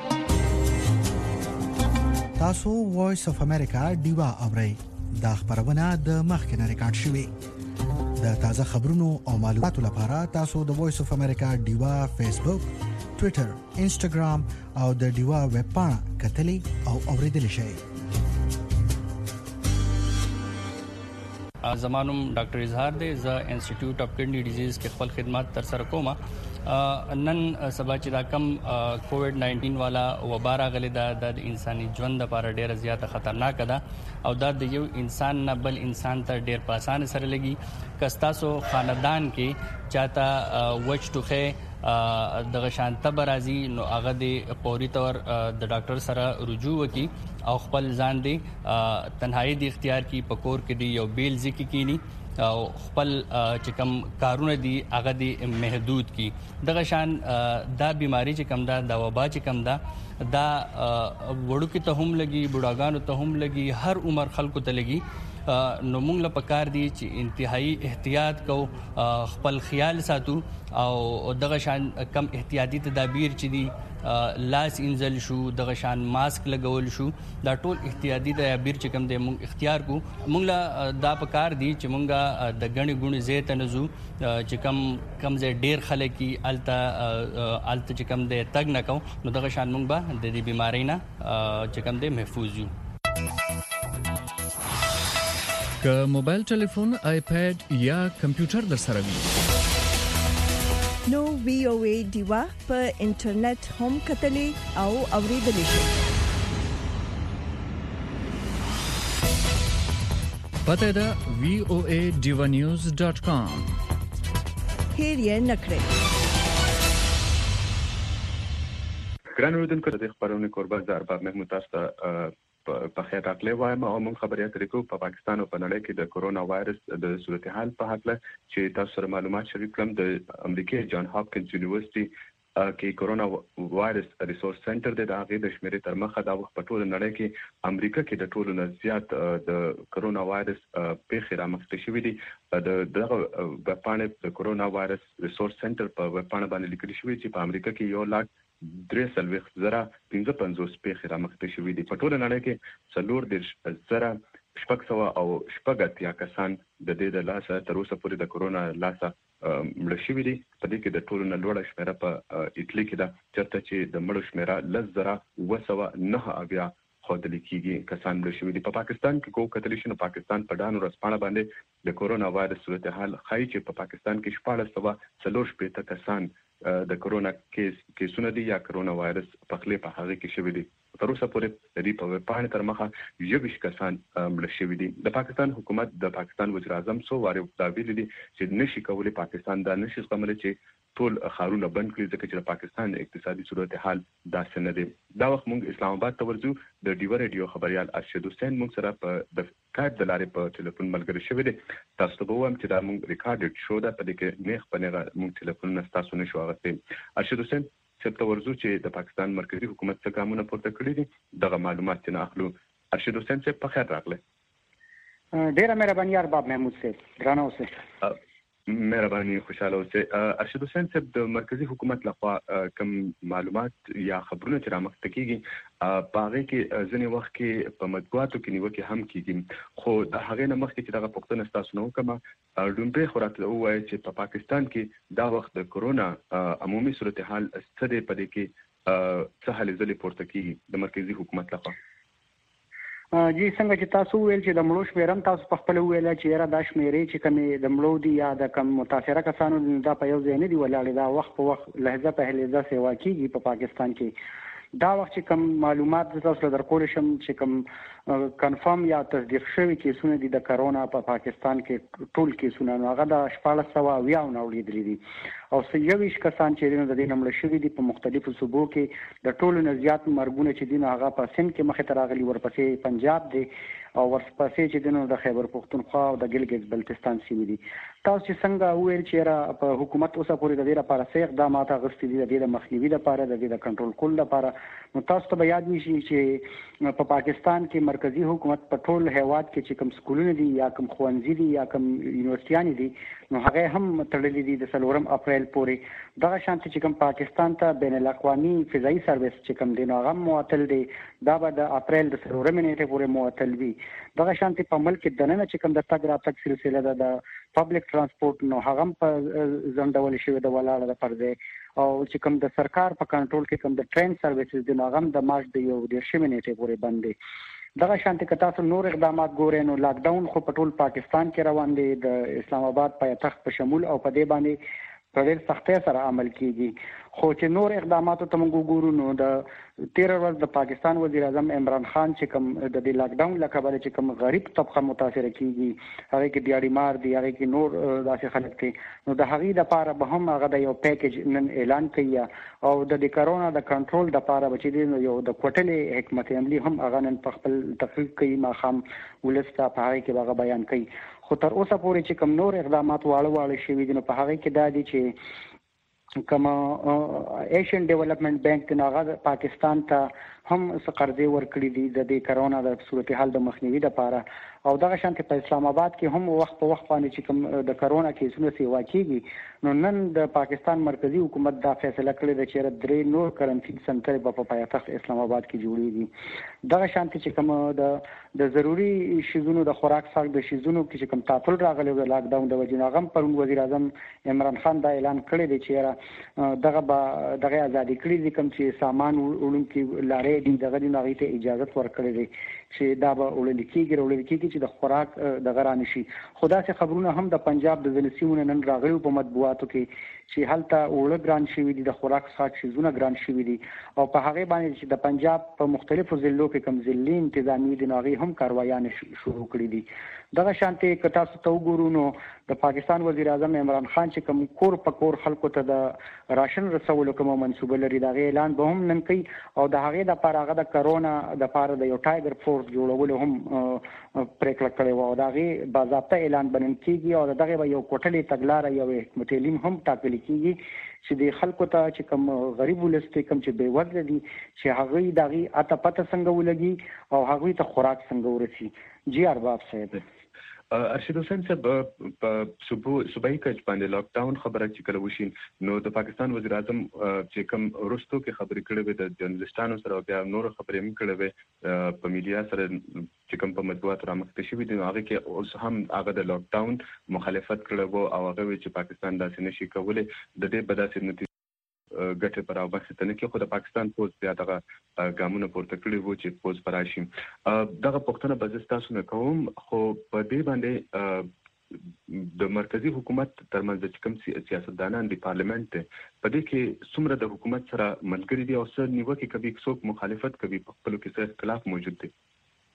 تاسو وایس اف امریکا ډیوا اورئ. دا خبرونه د مخکنه ریکارډ شوې. د تازه خبرونو او معلوماتو لپاره تاسو د وایس اف امریکا ډیوا فیسبوک، ټوئیټر، انسټاګرام او د ډیوا ویب پاڼه کتلی او اوریدلی شئ. زمانم ډاکټر اظهار دی. زه انسټیټیوټ اف کډنی ډیزیز کې خپل خدمات تر سره کوم. نن سبا چې دا کم کووډ 19 والا وبا راغلی دا د انساني ژوند لپاره ډیره زیاته خطرناک ده او دا د یو انسان نه بل انسان ته ډیر په اسانه سره لګي. کستاسو خاندان کې چاته وچ ټوخه دغه شانته برازي نو هغه د پوري تور د ډاکټر سره رجوع وکي او خپل ځان دی تنهایی دی اختیار کی پکور کې دی یو بیل ځکه کینی او خپل چې کوم کارونه دي هغه دي محدود کی. دغه شان دا بیماری چې کوم دا د وبا چې کوم دا وړو کې ته هم لګي بډاګانو ته هم لګي هر عمر خلکو ته لګي. نو موږ له پکار دي چې انتهایی احتیاط کو خپل خیال ساتو او دغه شان کم احتیاطي تدابیر چې دي لاس انزل شو دغه شان ماسک لګول شو دا ټول احتیاطي تدابیر چې کوم د مونږ اختیار کو مونږ لا دا پکار دي چې مونږه د غني ګونې زیت نزو چې کم زه ډیر خلک کی الته چې کوم د تګ نه کو نو دغه شان مونږ به د دې بیماری نه چې کوم د محفوظ یو که موبایل ټلیفون آیپاد یا کمپیوټر در سره وي نو VOA دیوا په انټرنیټ هم کتلې او اوریدلې شئ پته دا voadivanews.com هیر یې نکړئ ګران اوریدونکو د خبرونې کوربه د ارباب محمود تاسو په خیر راغلی وایم او موږ خبرې اترې کوو په پاکستان او په نړۍ کې د کرونا وایرس د صورتحال په هکله چې تاسو سره معلومات شریک کړم د امریکای جان هاپکینز یونیورسيټي کې کرونا وایرس ریسورس سنټر د هغې د شمیرې تر مخه دا وخت په ټوله نړۍ کې امریکا کې د ټولو نه زیات د کرونا وایرس پیښې رامنځته شوې دي دغه ویبپاڼې د کرونا وایرس ریسورس سنټر په ویبپاڼه باندې لیکل شوی چې په امریکا کې 1,355,055 پیښې رامنځته شوې دي په ټوله نړۍ کې 4,680 کسان د دې د لاسه تر اوسه پورې د کرونا لاسه مړ شوي دي په دې کې د ټولو نه لوړه شمیره په ایټالي کې ده چېرته چې د مړو شمیره 10,909 ښودل کېږي کسان مړ شوي دي په پاکستان کې کو کتلی شنو پاکستان په ډانو ورځپاڼه باندې د کرونا وایرس صورتحال ښایي چې په پاکستان کې 1440 کسان د کرونا کیسونه دي یا کرونا وایرس په خپل په هغه کې شوي دي تر اوسه پورې د دې په ویبپاڼه تر مخه 20 کسان مړ شوي دي د پاکستان حکومت د پاکستان وزیر اعظم سو واره دا ویلي دي چې نشي کولای پاکستان دا نشي زغملی چې ټول خارونه بند کړي ځکه چې د پاکستان اقتصادي صورتحال داسې نه دی دا وخت موږ اسلام آباد ته ورځو د ډیو ریډیو خبريال ارشد حسین موږ سره په د کارت د لارې په ټلیفون ملګری شوی دی تاسو ته وایم چې دا موږ ریکارډډ شو دا په دې کې نه خپل موږ ټلیفون تاسو نشو اغوستي ارشد حسین څه ته ورځو چې د پاکستان مرکزی حکومت څخه ګامونه پورته کړی دي دغه معلومات نه اخلو ارشد حسین څه په خیر راغله ډیره مهرباني ارباب محمود صاحب درنه اوسه مهرباني خوشاله اوسه ارشد حسین صاحب د مرکزی حکومت لخوا کوم معلومات یا خبرونه چې رامنځته کیږي په هغه کې ځینې وخت کې په مطبوعاتو کې نیوکې هم کیږي خو د هغې نه مخکې چې دغه پوښتنه ستاسو نه وکړم لومړی خو راته ووایئ چې په پاکستان کې دا وخت د کرونا عمومي صورتحال څه دی په دې کې څه هلې ځلې پورته کیږي د مرکزی حکومت لخوا جی څنګه چې تاسو ویل چې د مړو شمیرم تاسو په خپل ویل چې را د شمیرې چې کمی د مړو دي یا د کم متاثره کسانو دا په یو ځای نه دی ولاړ دا وخت په وخت لهجه په لهجه سیوا کیږي په پاکستان کې دا وخت چې کم معلومات تاسو درکول شم چې کم کنفرم یا تصدیق شوی کیسونه دي د کرونا په پاکستان کې ټول کیسونه هغه د 1420 نه ولیدل دي او 23 کسان چې د دې نمړ شوی دي په مختلفو صوبو کې د ټولو نه زیات مرګونه چې دي هغه په سند کې مخه تر راغلي ورپسې پنجاب دی او ورپسې چې د خیبر پختونخوا او د ګلګت بلتستان سیمې دي تاسو چې څنګه ویل چې را په حکومت اوسه پورې د دې لپاره څه اقدامات غوښتي دي د دې مخنیوي لپاره د دې کنټرول کول لپاره نو تاسو ته یاد نشي چې په پاکستان کې مرکزی حکومت په ټول هیواد کې چې کوم سکولونه دي یا کوم ښوونځي دي یا کوم یونیورسيټیان دي نو هغه هم تړلې دي د 4 اپریل پورې دغه شانتي چې کوم پاکستان ته بین الاقوامي فضائي سرویس چې کوم دی نو هغه معطل دی دا به د اپریل د 4 نیټه پورې معطل وي دغه شانتي په ملک کې دننه چې کوم د تګ راتګ سلسله ده د پبلک ترانسپورت نو هغه په ځندول شوی د ولاړه د پرده او چې کوم د سرکار په کنټرول کې کوم د ټرین سرویسز د هغه د مارچ د 1 نیټه پورې بند دي دغه شانتي که تاسو نور اقدامات ګورئ نو لاک ډاون خو په ټول پاکستان کې روان دي د اسلام آباد پایتخت په شمول او په دې باندې په ډېر سختۍ سره عمل کیږي خو چې نور اقداماتو ته موږ ګورو نو د 13 ورځ د پاکستان وزیر اعظم عمران خان چې کوم د دې لاک ډاون لکه چې کوم غریب طبقه متاثر کیږي هغه کې دیاړي مار دی هغه کې نور داسې خلک دي نو د هغې لپاره به هم هغه د یو پیکیج نن اعلان کوي او د کرونا د کنټرول لپاره بچی دی یو د کوټلې حکمت عملی هم هغه نن په خپل تقریر کوي ماخام ولسته په هغه کې هغه بیان کوي خو تر اوسه پورې چې کوم نور اقدامات واړه شوي دي نو په هغه کې دا دي چې کما ایشین ډیولپمنٹ بانک ته هغه پاکستان ته هم قرضې ورکړي دي د کرونا د صورتحال د مخنیوي لپاره او دغه شانتي په اسلام آباد کې هم وخت په وخت باندې چې کوم د کرونا کیسونه سیوا کیږي نو نن د پاکستان مرکزی حکومت دا فیصله کړې ده چې 3 نور کرنټین سنټر په پایتخت اسلام آباد کې جوړیږي دغه شانتي چې کوم د ضروری شیزونو د خوراک ساغ د شیزونو کې چې کوم تعطل راغلی د لاک ډاون د وجناغم پرون وزیر اعظم عمران خان دا اعلان کړی دی چې دغه ازادي کړی دي کوم چې سامان وړونکي لارې دي دغه د نغې ته اجازه ورکړي دي چې دا به وړل کېږي چې د خوراک د غران شي خدا سي خبرونه هم د پنجاب د ځنسیمونه نن راغلي په مطبوعاتو کې چې هلته وړل ګران شوی دي د خوراک ساک شیزونه ګران شوی دي او په هغه باندې چې د پنجاب په مختلفو ضلعو کې کوم ضلعي انتظامی دي ناغي هم کاروایان شروع کړی دي دغه شانتي کتا ستو ګورونو د پاکستان وزیر اعظم عمران خان چې کوم کور په کور خلکو ته د راشن رسولو کوم منسوبه لري دا اعلان به هم نن کوي او د هغه د پاره د کرونا د پاره د یو ټایګر فورس جوړولو هم پریکړه کړې و او دا غي باضابطه اعلان بنن کیږي او دغه یو کوټلې تګلارې یو حکمت علم هم ټاکل کیږي چې د خلکو ته چې کوم غریب ولست کوم چې بے وزله دي چې هغه دغه اته پته څنګه ولګي او هغه ته خوراک څنګه ورسي جی ارباب صاحب ارشد حسین صاحب په صوبایي کچ باندې لاک ډاون خبره چې کله وشي نو د پاکستان وزیر اعظم چې کوم ورستو کې خبرې کړې وې د جرنالستانو سره بیا نور خبرې هم کړې وې په میډیا سره چې کوم په مطبوعاتو رامخته شوي دي هغه کې اوس هم هغه د لاک ډاون مخالفت کړو او هغه چې پاکستان داسې نشي کولای د دې بداسې نتیجه ګټه پر او بحثونه کې خو د پاکستان پوز بیا دغه ګامونه پورته کړی وو چې پوز پراشي دغه پښتنه بزستاسو نه کوم خو په دې باندې د مرکزی حکومت ترمنځ چې کوم سیاستدانان د پارلیمنت په دې کې څومره د حکومت سره ملګری دي او څه نیوکه کوي څوک مخالفت کوي په خپل کې څه اختلاف موجود دی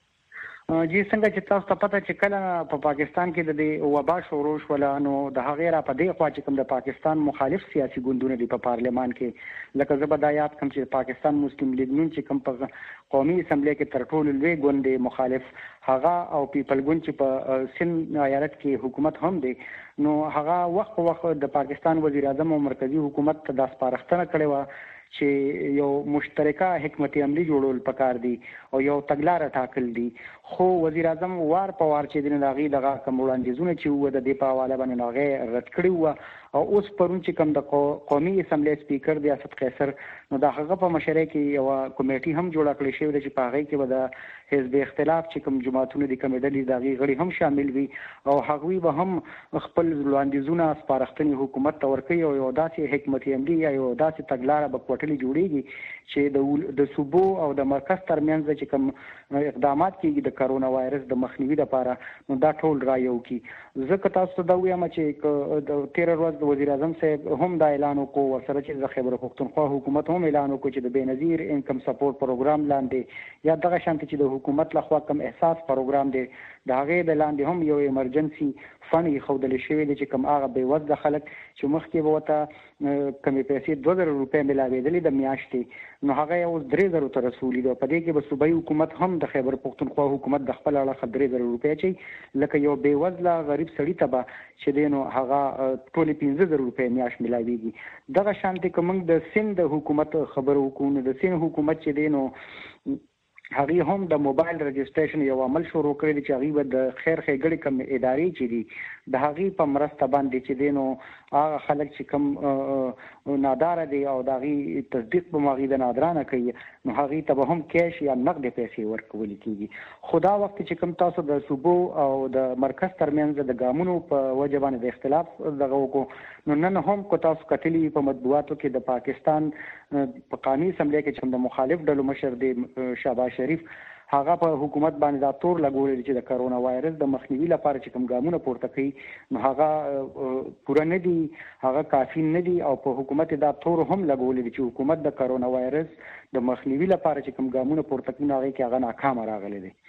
جی څنګه چې تاسو ته پته چې کله په پاکستان کې د وبا شروع شول نو د هغې را په دې خوا چې کوم د پاکستان مخالف سیاسي ګوندونه دي په پارلمان کې لکه زبدایات کوم چې پاکستان مسلم لیگ نون چې کوم په قومي اسمبلی کې تر ټولو لوی ګوند مخالف هغه او پیپل ګوند چې په سند ایالت کې حکومت هم دی نو هغه وخت د پاکستان وزیر اعظم او مرکزی حکومت ته د سپارښتنه کړې و چې یو مشترکه حکمت عملی جوړول پکار دي او یو تګلارې ټاکل دي خو وزیر اعظم وار په وار چې د ناغي دغه کوم وړاندیزونه چې و د دې په حواله باندې ناغي رد کړی و او اوس پرون چې کوم د قومي اسمبلی سپیکر دی اسد قیصر نو د هغه په مشرۍ کې یو کمیټي هم جوړه کړې شوې چې په هغه کې به د حزب اختلاف چې کوم جماعتونه دي کوم ډلې دغه غړي هم شامل وي او هغوی به هم خپل وړاندیزونه سپارښتنې حکومت ته ورکوي او یو داسې حکمت عملی یا یو داسې تګلارې به کوټلې جوړیږي چې د صوبو او د مرکز ترمنځ چې کوم اقدامات کیږي د کرونا وایرس د مخنیوي لپاره نو دا ټول رایو کی ځکه تاسو دا وایم چې د 13 ورځې د وزیر اعظم صاحب هم دا اعلان وکړ سره چې د خیبر پختونخوا حکومت هم اعلان وکړ چې د بنظیر انکم سپورټ پروګرام لاندې یا دغه شانت چې د حکومت لخوا کوم احساس پروګرام دی د هغه د لاندې هم یو ایمرجنسي فند خودل شوی دی چې کوم هغه به وځ د خلک چې مخکې به وته کمی پیسې 2000 روپۍ ملاوېدلې د میاشتې نو هغه یو 3000 ته رسولي دی په دې کې به صوبایي حکومت هم د خیبر پختونخوا حکومت د خپل اړه 3000 روپۍ چې لکه یو بے وزله غریب سړی ته چې دینو هغه ټول 15000 روپۍ میاشت ملاويږي دغه شانتي کوم د سند حکومت خبرو کوونه د سند حکومت چې دینو هغه هم د موبایل رجسټریشن یو عمل شروع کړی چې هغه د خیر ښېګړې کوم ادارې چې دي د هغه په مرسته باندې چې دینو هغه خلک چې کوم نادار دي او د هغه تصدیق په مغي د نادرانه کوي نو هغه ته به هم کیش یا نقد پیسې ورکول کیږي خدا وخت چې کوم تاسو د صوبو او د مرکز ترمنځ د ګامونو په وجه باندې د اختلاف دغه وکړو نو نن هم کو تاسو کتلی په مطبوعاتو کې د پاکستان په قومي اسمبلی کې چې د مخالف ډلو مشر دی شهباز شریف هغه په حکومت باندې دا تور لګولې چې د کرونا وایرس د مخنیوي لپاره چې کوم ګامونه پورته کوي نو هغه پوره نه دي هغه کافي نه دي او په حکومت دا تور هم لګولې چې حکومت د کرونا وایرس د مخنیوي لپاره چې کوم ګامونه پورته کوي هغه کې هغه ناکام راغلي دي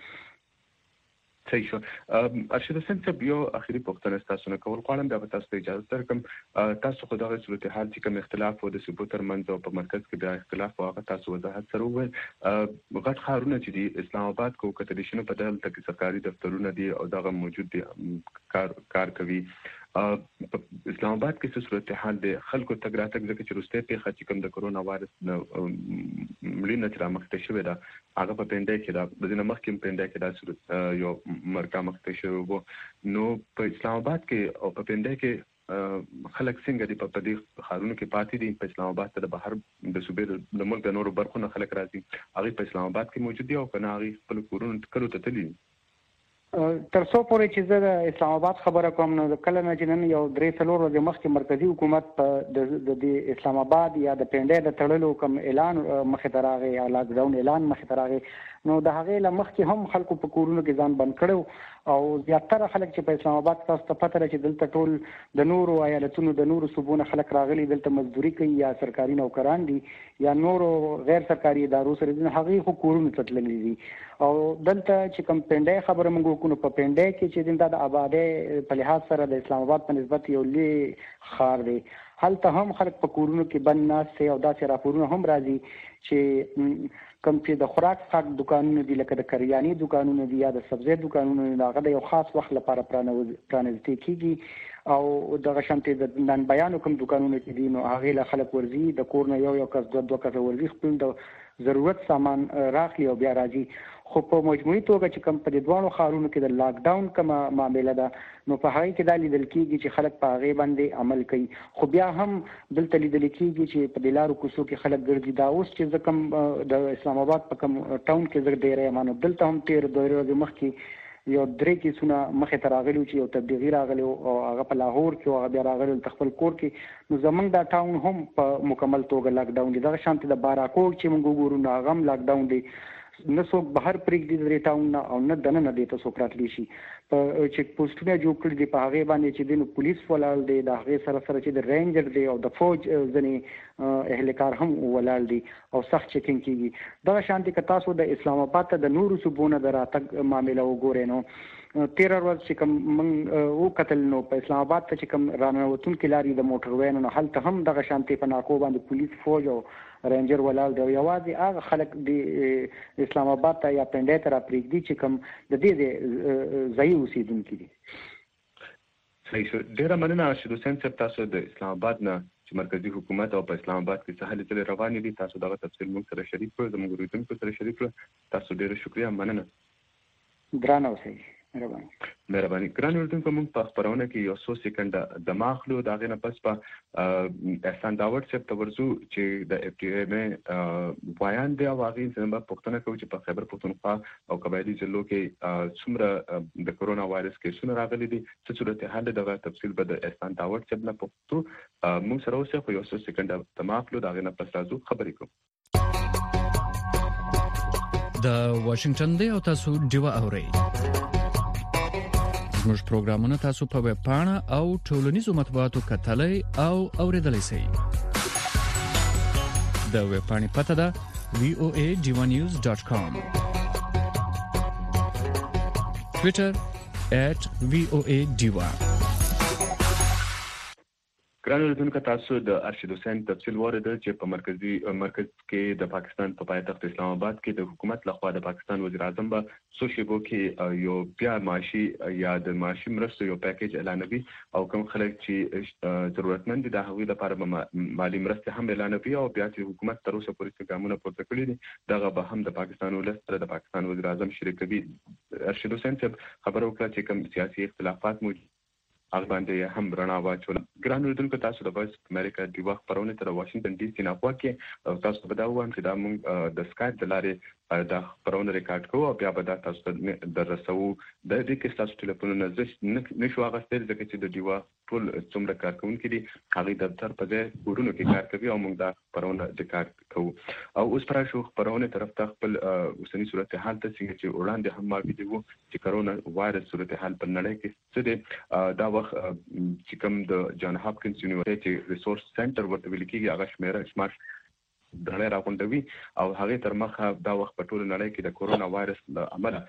صحیح شو ارشد حسین صاحب یو اخیری پوښتنه تاسو نه کول غواړم بیا تاسو ته اجازه درکم تاسو خو دغه صورتحال چې کوم اختلاف و د صوبو ترمنځ او په مرکز کې بیا اختلاف واغه تاسو وضاحت سره وویل غټ ښارونه چې دي اسلام آباد کو کتل شنو په دغه کې سرکاري دفترونه دي او دغه موجود دي کار کوي اسلام آباد کې څه صورتحال دی خلکو تګ راتګ ځکه چې وروسته پیښه چې کوم د کرونا وایرس مړینه چې رامخته شوې ده هغه په پنده کې ده د دې مخکې پنده کې دا صورت یو مرګ مخته شوی وو نو په اسلام آباد کې او په پنده کې خلک څنګه دي په دې خارونو کې پاتې دي په اسلام آباد ته د بهر د صوبې د ملک د نورو برخو نه خلک راځي هغه په اسلام آباد کې موجود دي او کنه هغه خپل کورونو کلو ته تللی تر څو پورې چې زه د اسلام آباد خبره کوم نو کله نه چې نن یو 3-4 ورځې مخکې مرکزی حکومت د اسلام آباد یا د پنده د تړلو کوم اعلان مخې ته راغی یا لاک ډاون اعلان مخې ته راغی نو د هغې له مخکې هم خلکو په کورونو کې ځان بند کړو او زیاتره خلک چې په اسلام آباد تاسو ته پته لري چې دلته ټول د نورو ایالتونو د نورو صوبونو خلک راغلي دلته مزدوري کوي یا سرکاري نوکران دي یا نورو غیر سرکاري ادارو سره دي هغه خو کورونو ته تللي دي او دلته چې کوم پنده خبره موږ کوو په پنده کې چې د آبادی په لحاظ سره د اسلام آباد په نسبت یو لوی ښار دی هلته هم خلک په کورونو کې بند ناست او داسې راپورونه هم راځي چې کوم چې د خوراک دکانونه دي لکه د کریاني دکانونه دي یا د سبزی دکانونه دي هغه د یو خاص وخت لپاره پرانیستي کیږي او دغه شانتي د نن بیانو کوم دکانونه دي نو هغه له خلک ورزي د کور نه یو کس دوه کس ورزي خپل د ضرورت سامان راخلي او بیا راځي خو په مجموعي توګه چې کوم په دوانو خارونو کې د لاک ډاون کوم معاملې ده نو په هغه کې دا لیدل کېږي چې خلک په هغه باندې عمل کوي خو بیا هم دلته لیدل کېږي چې په دلارو کوڅو کې خلک ګرځي دا اوس چې کوم د اسلام آباد په کوم ټاون کې زګ ډیره مانو دلته هم 13 ورځې مخکې یو 3 کیسونه مخې ته راغلي چې یو تبلیغي راغلی او هغه په لاهور کې او هغه بیا راغلی خپل کور کې نو زمونږ دا ټاون هم په مکمل توګه لاک ډاون دي دغه شانتي د باراکوټ چې موږ ګورو نو هغه هم لاک ډاون دی نه څوک بهر پرېږدي د ټاون نه او نه دننه دی ته څوک راتلی شي په چیک پوسټونه جوړ کړي دي په هغې باندې چې دی نو پولیس ولاړ دی د هغې سره سره چې د رینجر دی او د فوج ځینې اهلکار هم ولاړ دي او سخت چیکینګ کېږي دغه شانتي که تاسو د اسلام آباد ته د نورو صوبونو د راتګ معامله وګورئ نو 13 ورځې چې کوم موږ وکتل نو په اسلام آباد ته چې کوم راننوتونکي لارې د موټر وین نو هلته هم دغه شانتي په ناکو باندې پولیس فوج او رینجر ولاړ دی یوازې هغه خلک د اسلام آباد ته یا پنده ته راپرېږدي چې کوم د دې ځایي اوسېدونکي دي صحیح شو ډېره مننه ارشد حسین صاحب تاسو د اسلام آباد نه چې مرکزی حکومت او په اسلام آباد کې څه هلې ځلې روانې دي تاسو دغه تفصیل موږ سره شریک کړو زموږ اورېدونکو سره شریک کړو تاسو ډېره شکریه مننه درانه اوسئ مهرباني ګران اورېدونکو موږ په خپرونه کې یو څو سکنډه دمه اخلو د هغې نه پس په احسان داوړ صاحب ته ورځو چې د اف ټي ایم وایان دی او هغې څخه به پوښتنه کوو چې په خیبر پښتونخوا او قبایلي ضلعو کې څومره د کرونا وایرس کیسونه راغلي دي څه صورتحال دغه تفصیل به د احسان داوړ صاحب نه پوښتو موږ سره اوسئ خو یو څو سکنډه دمه اخلو د هغې نه پس راځو خبرې کوو د واشنگټن دی او تاسو ډیوا اورئ زموږ پروګرامونه تاسو په ویب پاڼه او ټولنیزو مطبوعاتو کتلای او اوریدلای شئ د ویب پاڼې پته ده voadivanews.com Twitter @voadiva ګران اورېدونکو تاسو د ارشد حسین تفصیل واردل چې په مرکز کې د پاکستان په پایتخت اسلام آباد کې د حکومت لخوا د پاکستان وزیر اعظم به څو شیبو کې یو بیا معاشي یا د معاشي مرستو یو پیکیج اعلانوي او کوم خلک چې ضرورتمند دي د هغوی لپاره مالی مرستې هم اعلانوي او بیا چې حکومت تر اوسه پورې ګامونه پورته کړي دي دغه به هم د پاکستان ولس سره د پاکستان وزیر اعظم شریکوي ارشد حسین صاحب خبره وکړه چې کوم سیاسي اختلافات موجود هغه باندې هم رڼا واچوله ګران اورېدونکو تاسو د وایس امریکا د وخت خپرونې تر واشنگټن ډي سي نه خوا تاسو په دا وایم چې دا موږ د سکایپ د لارې دا خپرونه ریکارډ کوو او بیا به دا تاسو ته دررسو د دې کې تاسو ټلیفونونه نشو اخیستل ځکه چې د ډیوا ټول څومره کارکونکي دي هغه دفتر په ځای کورونو کې کار کوي او موږ دا خپرونه ریکارډ کوو او اوس پر شو خپرونه طرف ته خپل اوسنی صورتحال ته څنګه چې وړاندې هم ما ویډیو چې کرونا وایرس صورتحال په نړۍ کې څه دی دا وخت چې کوم د جان هاپکینز یونیورسيټي ریسورس سنټر ورته ویل کېږي هغه شمار دغه راغونډوي او هغه تر مخه دا وخت په ټول نړۍ کې د کرونا وایرس له امله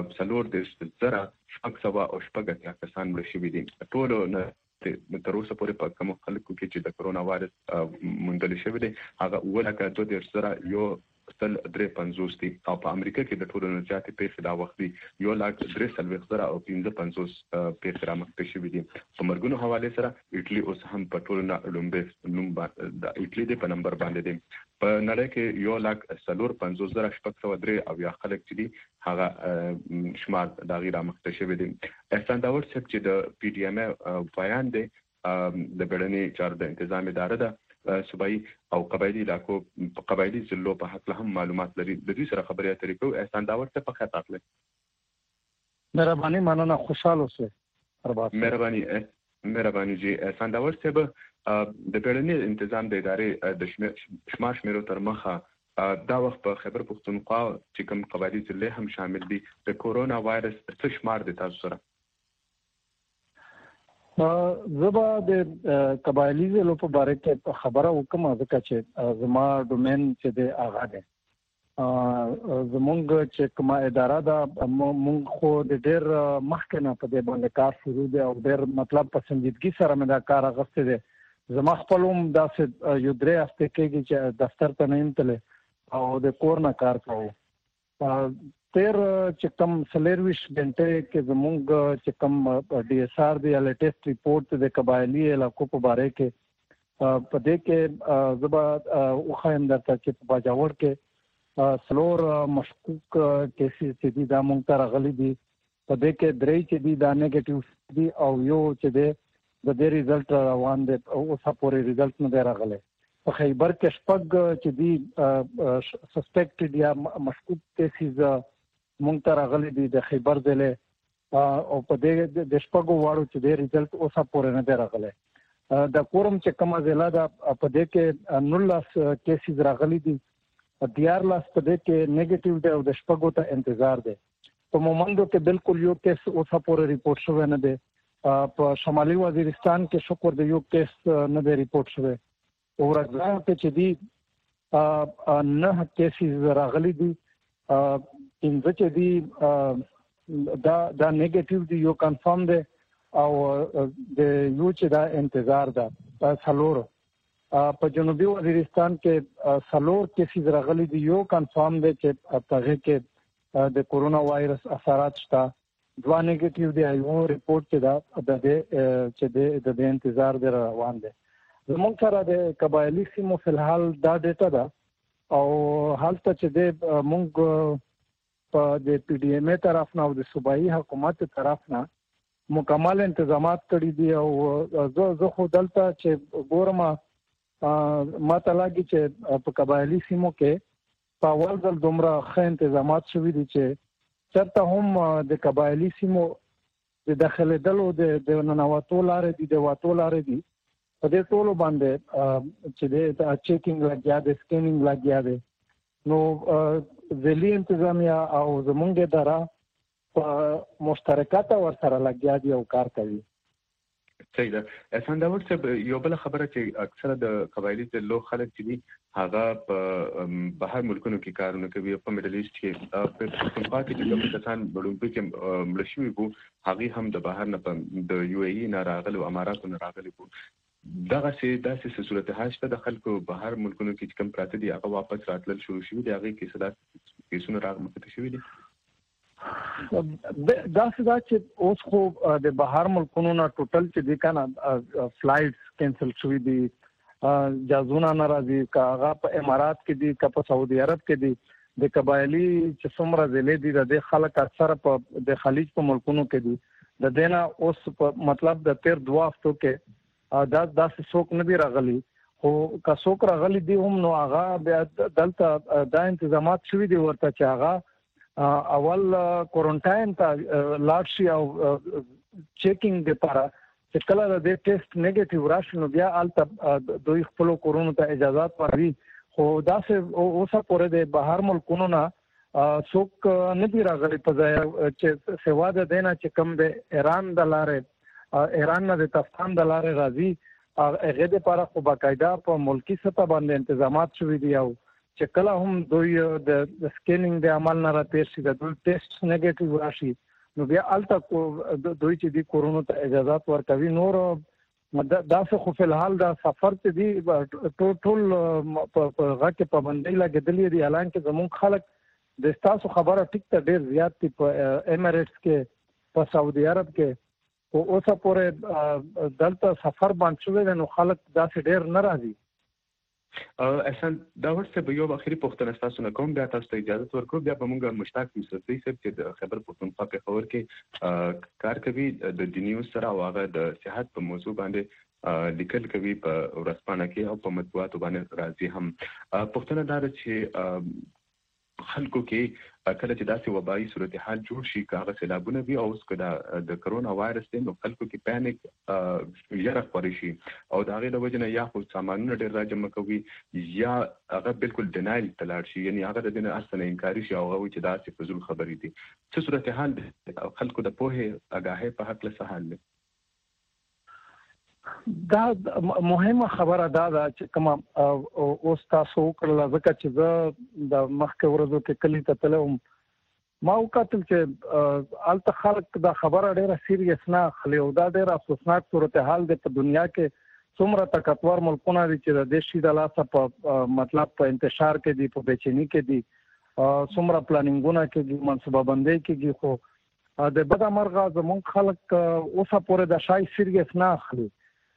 4,000 کسان مړه شوي دي ټول تر اوسه پورې په کوم خلکو کې چې د کرونا وایرس موندل شوی دی هغه 2,000 یو 1,350 دي او په امریکا کې د ټولو نه زیاتې پیښې دا وخت دي 1,350,000 پیښې رامخته شوې دي. په مرګونو حواله سره ایټلی اوس هم په ټولو نه د ایټلی د نمبر باندې دي. په نړۍ کې 1,450,603 او یا خلک چې دي هغه شمار د غیر رامخته شوی دي. احسان داور صاحب چې د پی ډی ام بیان دی د بیړني چارو د تنظیم اداره ده صوبایي او قبایلی علاقو په قبایلی ضلعو په حق له هم معلومات لري. د دې سره خبرې اترې کوو. احسان داور صاحب په خیر راغلی. مهرباني مننه خوشاله اوسئ. مهرباني جی. احسان داور صاحب د بیړني تنظیم د ادارې د شمارو تر مخه دا وخت په خیبر پښتونخوا چې کوم قبایلی ضلع هم شامل دي د کورونا وایرس څه شمار دي تاسو سره؟ زبا د قبایلی ضلعو په باره کې خبره وکم ځکه چې زما ډومین چې د اغا ده زمونږ چې کومه اداره ده مونږ خو د ډېر مخکې نه په دې باندې کار شروع دی او ډېر مطلب په سنجیدګي سره مې دا کار اغوستی دی. زما خپل هم داسې یو 3 هفته کېږي چې دفتر ته نه یم تللی او د کور نه کار کوو. تیر چې کوم 24 غنټې کې زمونږ چې کوم ډي اس آر دی یا لیټیسټ ریپورت د قبایلی علاقو په باره کې په دې کې زبا وخایم درته چې په باجوړ کې سلور مشکوک کیسز چې دي دا مونږ ته راغلي دي. په دې کې 3 چې دي دا نیگیټیو دي او یو چې دی د دې ریزلټ روان دي او اوس پورې ریزلټ نه دی راغلی. په خیبر کې شپږ چې دي سسپیکټډ یا مشکوک کیسز مونږ ته راغلي دي د خیبر ضلع او په دې د شپږو واړو چې دی ریزلټ اوس پورې نه دی راغلی. د کورم چې کومه ضلع ده په دې کې 19 کیسز راغلي دي. 14 په دې کې نیگیټیو دی او د شپږو ته انتظار دی. په مومندو کې بالکل یو کیس اوس پورې ریپورت شوی نه دی. په شمالي وزیرستان کې شکر د یو کیس نه دی ریپورت شوی. اورګزا کې چې دی 9 کیسز راغلي دي. انځ چې دی دا نیگیټیو دی یو کنفرم دی او د یو چې دا انتظار ده. څلور په جنوبي وزیرستان کې څلور کیسز راغلي دي. یو کنفرم دی چې هغه کې د کورونا وایرس اثرات شته. 2 نیگیټیو دی. یو ریپورت چې دا د انتظار دی روان دی. زموږ سره د قبایلی سیمو فلحال دا ډیټا ده او حالت چې د موږ په د پی ډی ام طرف نه او د صوبایي حکومت طرف نه مکمل انتظامات کړی دي او زه خو دلته چې ګورم ماته لګي چې په قبایلی سیمو کې په اول ځل دومره ښه انتظامات شوي دي چې چېرته هم د قبایلی سیمو د داخلېدلو د ننوتو لارې دي د وتو لارې دي په دې ټولو باندې چې د چیکینګ لګیا دی سکینینګ لګیا دی. نو ځلي انتظامیه او زمونږ اداره په مشترکات ورسره لګیا دي او کار کوي. صحیح ده. احسان داور صاحب یو بل خبره چې اکثره د قبایلی ضلعو خلک چې دي هغه په بهر ملکونو کې کارونه کوي. په میډل ایسټ کې په پښتونخوا کې چې کوم کسان بلومبي کې مړ شوي وو هغه هم د بهر نه د یو ای نه راغلي او اماراتو نه راغلي وو. دغه داسې صورتحال شته د خلکو بهر ملکونو کې کوم پراته دي هغه واپس راتلل شروع شوي دي. هغه کې صدا کیسونه راغلي شوي دي. داسې دا چې اوس خو د بهر ملکونو نه ټوټل چې دي کنه فلایټس کینسل شوي دي. جازونه ناراضي کا هغه په امارات کې دي کا په سعودي عرب کې دي. د قبایلی چې څومره ضلع دي د خلک اکثره په د خلیج په ملکونو کې دي. د دینه اوس په مطلب د تیر 2 هفتو کې داسې څوک نه دی راغلی. خو که څوک راغلی دی هم نو هغه بیا دلته دا انتظامات شوي دي ورته چې هغه اول کوارنټاین ته لاړ شي او چیکینګ لپاره چې کله د ټیسټ نیگیټیو راشي نو بیا هلته دوی خپلو کورونو ته اجازات ورکوي. خو داسې اوسه پورې د بهر ملکونو نه څوک نه دي راغلي په ځای چې سوا د دې نه چې کوم د ایران د لارې ایران نه د تفتان د لارې راځي هغه دپاره خو باقاعده په ملکي سطح باندې انتظامات شوي دي او چې کله هم دوی د سکینینګ د عمل نه راتېر شي د دوی ټیسټ نیگیټیو راشي نو بیا هلته دوی چې دي کورونو ته اجازات ورکوي. نور دا خو په الحال دا سفر ته دی ټول په غاټه پابندۍ لګیدلې دي. حالانکه زموږ خلک د تاسو خبره ټیک ته ډیر زیات دي په امریټس کې په سعودي عرب کې او اوسه پورې دلته سفر باندې شوی نو خلک دا ډیر ناراضي. احسان دا ورته به یو اخیری پوښتنه تاسو نه کوم بیا تاسو ته اجازه ورکړم بیا به موږ مشتاق یوسفزی صاحب چې د خبر پښتونخوا په خبر کې کار کوي د نیوز سره او هغه د صحت په موضوع باندې لیکل کوي په ورځپاڼه کې او په مطبوعاتو باندې راځي هم. پښتنه دا چې خلکو کې کله چې داسې وبایي صورتحال جوړ شي کاغه سیلابونه وي او اوس کدا د کرونا وایرس دی نو خلکو کې پانیک یره خوري شي او دا غي د وجنه یا خو سامانونه ډیر راجمع کوي یا هغه بالکل ډینایل تلاړ شي یعنی هغه د دې اصلا انکاري شي او هغه چې داسې فزول خبرې دي. څه صورتحال خلکو د پوهه آگاهي په حق له سهال دی. دا مهمه خبره دا چې کوم اوس تاسو کړل ځکه چې زه د مخکې ورځو کې کلی ته تلم ما وکتل چې الته خلک دا خبره ډیره سیریس نه خلی او دا ډیره افسوسناک صورتحال دی په دنیا کې څومره طاقتور ملکونه دي چې د دیشي د لاسه په مطلب په انتشار کې دي په بیچنی کې دي څومره پلانینګونه کې منصوبه بندي کې خو د بد مرغه زموږ خلک اوسه پورې د شای سیریس نه خلی.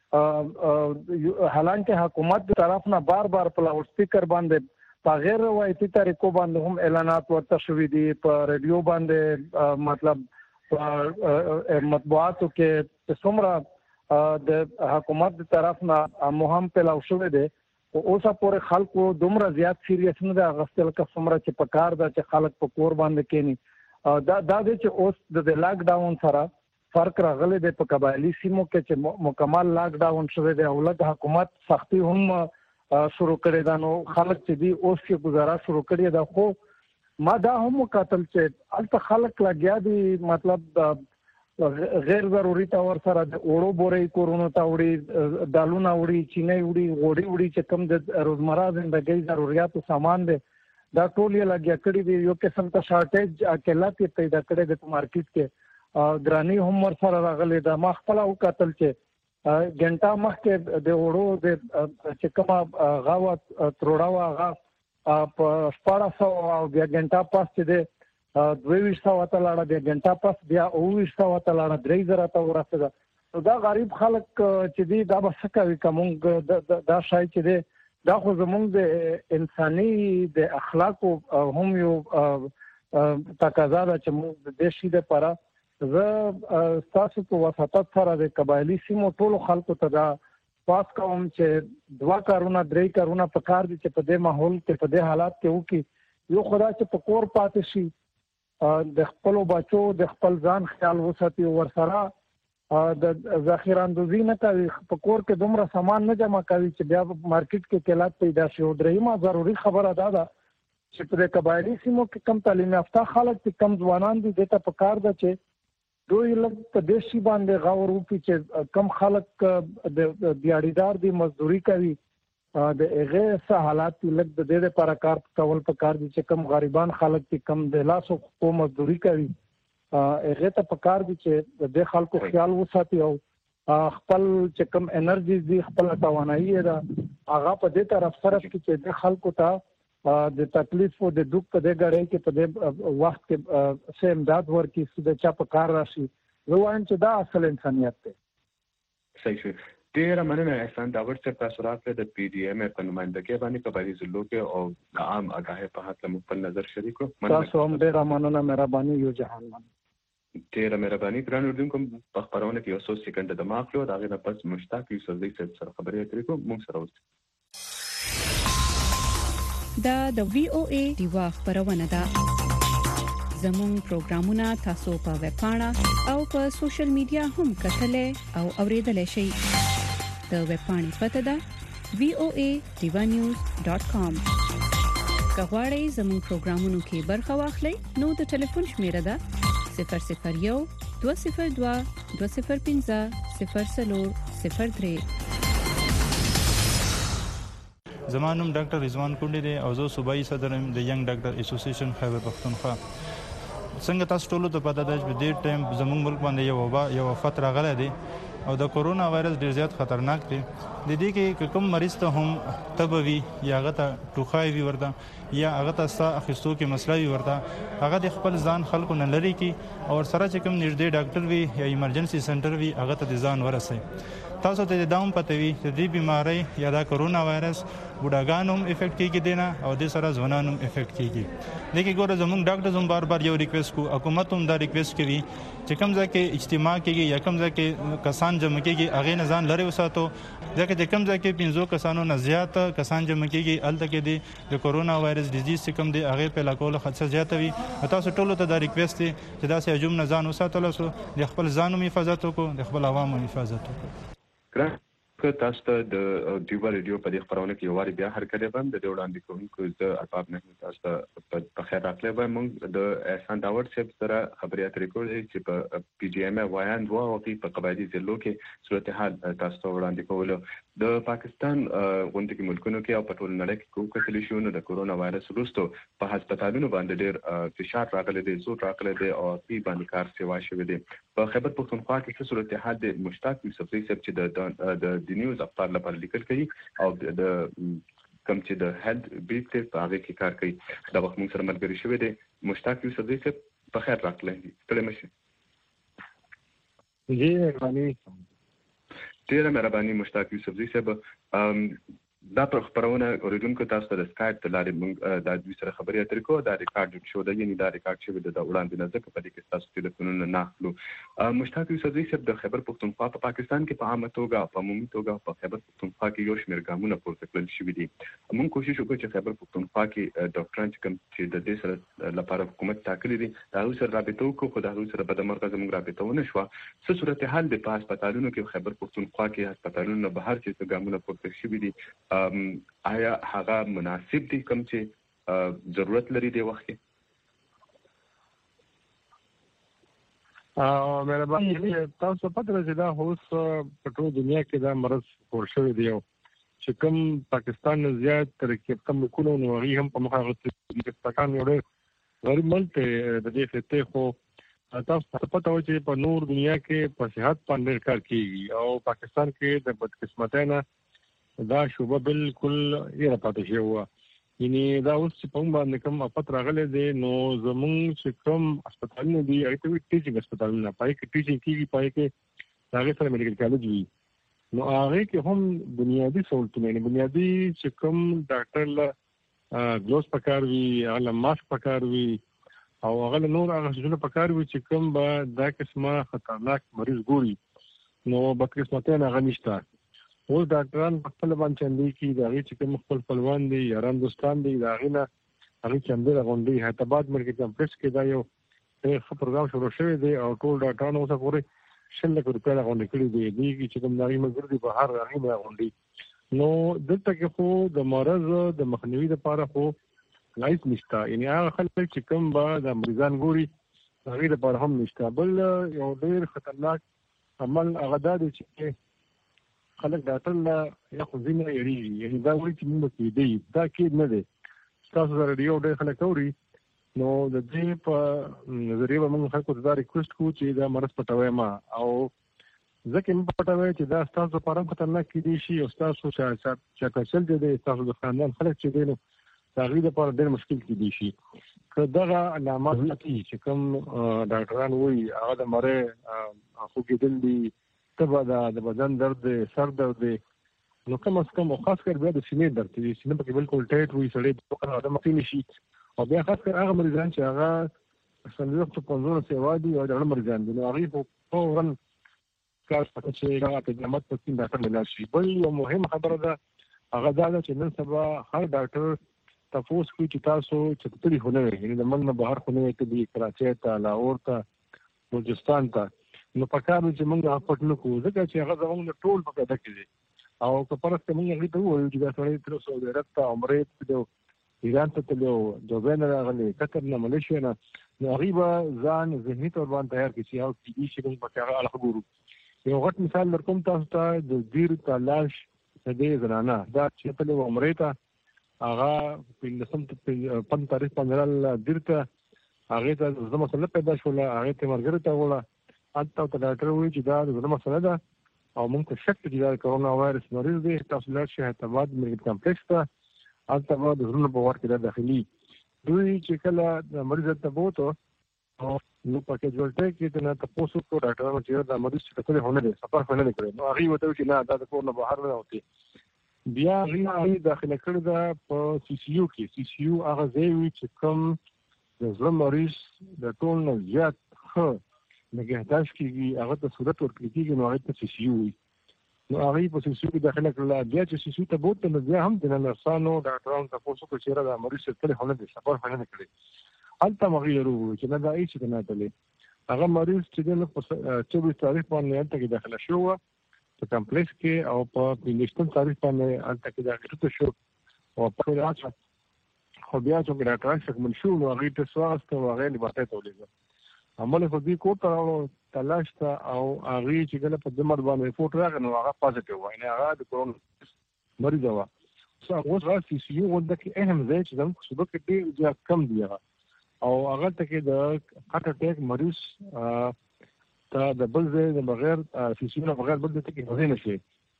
حالانکه حکومت د طرف نه بار په لاوډ سپیکر باندې په غیر روایتي طریقو باندې هم اعلانات ورته شوې دي په رادیو باندې مطلب په مطبوعاتو کې څومره د حکومت د طرف نه مهم په لاو شوې دي او اوسه پورې خلکو دومره زیات سیریس نه ده غستل که څومره چې په کار ده چې خلک په کور باندې کېني. دا د چې اوس د لاک ډاون سره فرق راغلی دی په قبایلی سیمو کې چې مکمل لاک ډاون شوی دی او لږ حکومت سختي هم شروع کړی دا نو خلک چې دی اوس کې گزاره شروع کړی دا خو ما دا هم قاتل چې البته خلک لګیا دي مطلب غیر ضروري تور سره د اوړو بورې کورونو ته وړي دالونه وړي چینه وړي غوړي وړي چې کوم د روزمره ژوندۍ ضرورتو سامان دي دا ټول یې لګیا کړی دی. یو قسم ته شارټیج اکیلا کې پیدا کړی د مارکیټ کې ګرانی هم ور سره راغلي دا ما خپل او قتل چې ګنټا مخکې د وړو د چې کومه غاوه تروړاوه غا په 1400 او بیا ګنټا پاس چې د 2200 ته لاړه بیا ګنټا پاس بیا 2200 ته لاړه 3000 ته ورسېده. نو دا غریب خلک چې دی دا بس کوي کوم دا شای چې دی دا خو زمونږ د انساني د اخلاقو هم یو تقاضا ده چې موږ د دیشي د لپاره زه تاسو په واسطه سره د قبایلی سیمو ټول خلکو ته دا پاس کوم چې 2 کارونه 3 کارونه په کار دي چې په دې ماحول کې په دې حالات کې وکي. یو خدای چې په کور پاتې شي د خپل بچو د خپل ځان خیال وساتي ور سره د ذخیره اندوزی نه کوي په کور کې دومره سامان نه جمع کوي چې بیا مارکیټ کې کلات پیدا شي. او درېمه ضروری خبره ده چې په قبایلی سیمو کې کم تعلیم یافته خلک چې کم ځوانان دي دته په کار ده چې دوی لږ په دیشي باندې غور وکړي چې کم خلک د دیاړیدار دي مزدوري کوي د هغه څه حالات لږ د دې لپاره کار کول په کار دي چې کم غریبان خلک چې کم د لاسو کو مزدوري کوي هغه ته په کار دي چې د خلکو خیال وساتي او خپل چې کم انرژي دي خپل توانایي ده هغه په دې طرف سره چې د خلکو ته د تکلیف او د دوک په دې غړې کې په دې وخت کې سه امداد ورکړي چې د چا په کار راشي نو وایم چې دا اصل انسانيت دی. صحیح شو. ډیر مننه احسان دا ورته تاسو راکړه د پی ډی ایم په نمائندګۍ باندې قبایلی ضلعو کې او د عام آگاهی په حق له خپل نظر شریکو. تاسو هم ډیر مننه مهرباني یو جهان من. ډیر مهرباني ګران اردوونکو په خبرونه کې 100 سکند د ماخلو دا غي نه پس مشتاق یوسفزی سره خبرې اترې کوم موږ سره اوسئ. دا د وی او ای دیوا خبرونه ده. زموږ پروګرامونه تاسو په ویب پاڼه او په سوشل میډیا هم کتلې او اوریدلای شئ. د ویب پاڼې پته ده voanews.com. کغواړئ زموږ پروګرامونو کې برخه واخلئ نو د ټلیفون شمیره ده 001 202 205 0403. زمانوم ډاکټر رضوان کونډې دی او زه صوبایي صدر یم د ینګ ډاکټر اسوسییشن خیبر پښتونخوا. څنګه تاسو ټول ته پته ده چې په دې ټایم زموږ ملک باندې یو وبا یو وفات راغلی دی او د کورونا وایرس ډیر زیات خطرناک دی. د دې کې کوم مریض ته هم تبوي یا هغه ته ټوخای وي ورته یا هغه ته ساه اخیستو کې مسله وي ورته هغه د خپل ځان خلکو نه لري کی او سره چې کوم نږدې ډاکټر وي یا ایمرجنسي سنټر وي هغه ته د ځان ورسي. تاسو ته د داوم پته وي چې د بیماری یا د کورونا وایرس بوډاګان هم افیکټ کیږي دینه او د سره ځوانان هم افیکټ کیږي. دغه ګوره زموږ ډاکټر زم بار یو ریکوست کو حکومت هم دا ریکوست کوي چې کوم ځکه اجتماع کیږي یا کوم ځکه کسان جمع کیږي هغه نه ځان لري وساتو ځکه چې کوم ځکه 500 کسانو نه زیات کسان جمع کیږي الته کې د کورونا وایرس ډیزیز کوم دی هغه په لاکول خدشه زیات وي. تاسو ټول ته دا ریکوست دي چې دا سه هجوم نه ځان وساتل سو د خپل ځانو حفاظت وکړو د خپل عوامو حفاظت وکړو. که تاسو ته د ډیوا ریډیو په دې خبرونه کې یو واری بیا هر کله باندې د وړاندې کوونکو د الباب نه تاسو ته په خیر راغلی و. موږ د احسان داوود صاحب سره خبرې اترې کولې چې په پی جی ایم وایان دوه وقتی په قبایلی ضلعو کې صورتحال تاسو ته وړاندې کولو. د پاکستان غونډه کې ملکونو کې او په ټول نړۍ کې کوم کتلی شو نو د کورونا وایرس وروسته په هسپتالونو باندې ډېر فشار راغلی دی زور راغلی دی او په باندې کار سیوا شوی دی. په خیبر پختونخوا کې څه صورتحال دی مشتاق یوسفزی صاحب چې د نیوز افطار لپاره لیکل کوي او د کوم چې د هیلث بیت په هغه کې کار کوي دا وخت موږ سره ملګری شوی دی. مشتاق یوسفزی صاحب په خیر راغلی ستړي مشه. جی مهرباني ډیره مهرباني مشتاق یوسفزی صاحب. دا پر خبرونه اوریدونکو تاسو ته د سکایپ ته لارې موږ د دوی سره خبرې اترې کوو. دا ریکارډ شو دی یعنی دا ریکارډ شوی د وړاندې نه ځکه په دې کې تاسو ټلیفونونه نه اخلو. مشتاق یوسفزی صاحب د خیبر پختونخوا په پاکستان کې په عامه توګه په عمومي توګه په خیبر پختونخوا کې یو شمېر ګامونه پورته کړل شوي دي. موږ کوشش وکړو چې خیبر پختونخوا کې ډاکټران چې کوم چې د دې سره لپاره حکومت ټاکلي دي د هغوی سره رابطه وکړو خو د هغوی سره بدمرغه زموږ رابطه ونه شوه. څه صورتحال دی په هسپتالونو کې خیبر پختونخوا کې هسپتالونو نه بهر چې څه ګامونه پورته شوي دي آیا هغه مناسب دي کوم چې ضرورت لري دی وخت کې؟ مهرباني تاسو پته راځي دا اوس په ټول دنیا کې دا مرض خور شوی دی چې کوم پاکستان نه زیات ترکیب کم کولو نو هغه هم په مخه غوښتي پاکستان یو غریب ملک د دې خطه خو تاسو پته و چې په نور دنیا کې په صحت باندې کار کوي او پاکستان کې د بدقسمتۍ نه دا شوبه بالکل یې راپاتې شوی و. یعنی دا اوس چې په باندې کوم افت راغلی دی نو زموږ چې کوم هسپتالونه دي هغه ته ټیچینګ هسپتالونه پای کې ټیچینګ کیږي پای کې هغه سره میډیکل کالج وي نو هغه کې هم بنیادی سہولتونه نه بنیادی چې کوم ډاکټر له ګلوز پکار وي هغه ماسک پکار وي او هغه نور هغه څه پکار وي چې کوم به دا قسمه خطرناک مریض ګوري نو بدقسمتۍ نه غنښت اوس ډاکټران په خپل باندې چندې کې د هغې چې کوم خپل خپلوان دي یاران دوستان دي د هغې نه هغې چندې راغونډوي. حیدرآباد میډیکل کمپلیکس کې دا یو ښه پروګرام شروع شوی دی او ټول ډاکټران اوسه پورې 100 لک روپۍ راغونډې کړي دي. دوی چې کوم د هغې ملګري دي بهر هغې به راغونډي نو دلته کې خو د مرض د مخنیوي لپاره خو هیڅ نشته. یعنې هغه خلک چې کوم به د مریضان ګوري د هغې لپاره هم نشته. بل یو ډېر خطرناک عمل هغه دا دی چې خلک ډاکټر له یا خو ځینې یېرېږي یعنې دا وایي چې موږ به کېدی دا کېد نه دی. ستاسو سره ډېر ډېر خلک اوري نو د دې په نظریه به موږ خلکو ته دا ریکوست کوو چې دا مرض پټوئ مه او ځکه مه پټوئ چې دا ستاسو لپاره هم خطرناک کېدی شي او ستاسو چاپېریال چې دی ستاسو د خاندان خلک چې دی نو د هغوی لپاره ډېر مشکل کېدی شي. که دغه علامات چې کوم ډاکټران وایي هغه د مرۍ خوږېدل دي تبه د بدن درد دی سر درد دی نو کم از کم او خاص کر بیا د سینې درد دی سینه پکې بالکل ټایټ وي سړی د مخې نه شي او بیا خاص کر هغه مریضان چې هغه 50 سیوا دي او د مریضان دي نو هغوی خو فوراً کار پته چې هغه په جامت پسې ډاکټر له لاړ شي. بل یو مهم خبره ده هغه دا ده چې نن سبا هر ډاکټر تاسو کوي چې تاسو چې تللی خو نه وي یعنې د ملک نه بهر خو نه وي ته د کراچۍ ته لاهور ته بلوچستان ته نو پکار چې موږ هغه پټ نه کړو ځکه چې هغه زموږ ټول په پیدا کې دي او که پرسته موږ هغې ته ووایو چې دا سړی تر سعودي عرب ته عمرې ته تللی ایران ته تللی دوبۍ نه راغلی قطر نه ملیشیا نه نو هغوی به ځان ذهني طور باندې تیار کړي چې هغه کېدي شي موږ پکې هغه اړخ ګورو. یو غټ مثال در کوم تاسو ته د دیر تلاش د دې زنانه دا چې تللی و عمرې ته هغه 15 تاریخ باندې دیر ته هغې ته زړه مسله پیدا شوله هغې ته ملګري ته وړه هلته ورته ډاکټر وایي چې دا د زړه مسله ده او موږ ته شک دی چې کرونا وایرس مریض دی تاسو له شهادت میډیکل کمپلیکس ته البته د زړه په ور کې داخلي دوی چې کله د مریض ته بوته نو پکې ځولته کې د نه تاسو کو ډاکټرانو چې دا مریض څه کله هونه دي سفر خو نه کړی نو هغه وته چې نه دا د کور نه بهر نه وتی بیا هغه داخله کړی دا په سی سی یو کې سی سی یو هغه ځای چې کوم د زړه مریض د ټول نه زیات ښه نگهداشت کیږي هغه ته صورت ورکړي کیږي نو هغه ته سی سی یو نو هغه په سی سی یو کې داخله کړل بیا چې سی سی یو ته بوته نو بیا هم د نرسانو ډاکټرانو تاسو کو چیرې دا مریض څه کله هونه دي سفر خو نه کړی البته مغیرو چې نه دا هیڅ نه تللی هغه مریض چې د 24 تاریخ باندې البته کې داخله شو په کمپلیکس کې او په 15 تاریخ باندې البته کې داخله شو او په راځه خو بیا چې ډاکټر څنګه شو نو هغه ته سواست او هغه لپاره تولید عمل خو دې کوټه تلاش ته او هغه چې کله په دمر باندې ریپورت راغی نو هغه پازیټیو وای نه هغه د کرونا مریض و څو اوس راسي سی یو ولدا کې اهم ځای چې زموږ صبح کې ډیر کم دی او هغه ته کې د هارت اٹیک مریض ته د بل ځای د بغیر فیسیونه بغیر بل ځای کې هغه نشي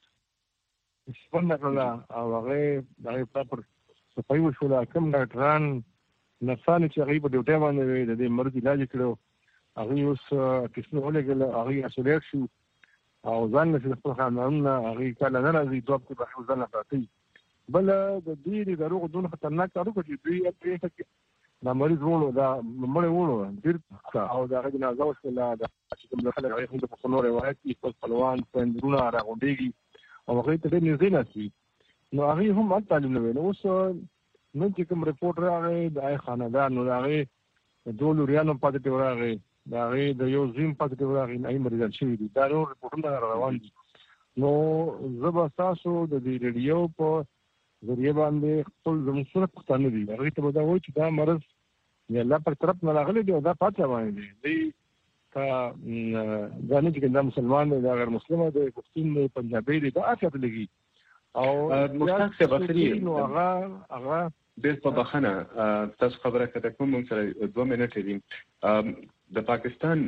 څنګه کړلا او هغه پراپر صفایي وشوله کوم ډاکټران نرسان چې هغه په ډیوټي باندې د دې مرض علاج کړو هغه اوس کیسه ولګل هغه اسولیټ شو او ځان نشي خپل خانانونه هغه کله نه راځي دوه په بحث ځان راځي بل د دې دروغ دون خطرناک کارو کوي دوی په دا مریض وونو دا مړ وونو ډیر او دا غږ نه زاوس کله دا چې کوم ځای هغه هم په خنور روایت کې خپل خپلوان پندرونه راغونډيږي او هغه ته ډیر نږدې نشي نو هغه هم تعلیم نه ویني اوس نن چې کوم ریپورت راغی د خاندان نو هغه دوه لوريانو پاتې راغی دا هغه د یو زم پاتې راغی نه مریضان شوی دي دا نور ریپورتونه روان دي نو زبا تاسو د دې ریډیو په ذریعہ باندې خپل زموږ سره پښتانه دي هغه ته دا وایي چې دا مرض یا الله پر طرف نه راغلی دی او دا پاتې روان دي دی کا غانې چې دا مسلمان دی دا غیر مسلمان دی پښتون دی پنجابي دی دا اصل لګي او مشتاق څه بصري نو هغه د په بخنه تاسو خبره کړه کوم موږ سره 2 منټه دي د پاکستان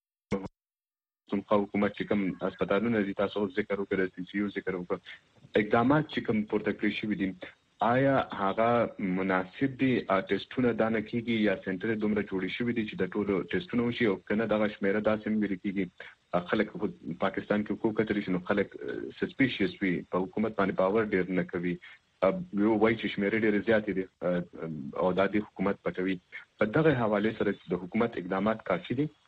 حکومت چې کوم هسپتالونه دي تاسو ذکر وکړئ چې یو ذکر وکړ اقدامات چې کوم پورته کړی شوی دي آیا هغه مناسب دي ټیسټونه دا نه کیږي یا سنټر دومره جوړی شوی دي چې د ټولو ټیسټونه وشي او کنه دا شمیره داسې ویل کیږي خلک پاکستان کې حقوق کتري شنو خلک سسپیشیس وي په حکومت باندې باور ډیر نه کوي یو وایي چې شمیره ډیر زیات دي او د دې حکومت پټوي په دغه حواله سره د حکومت اقدامات کافي دي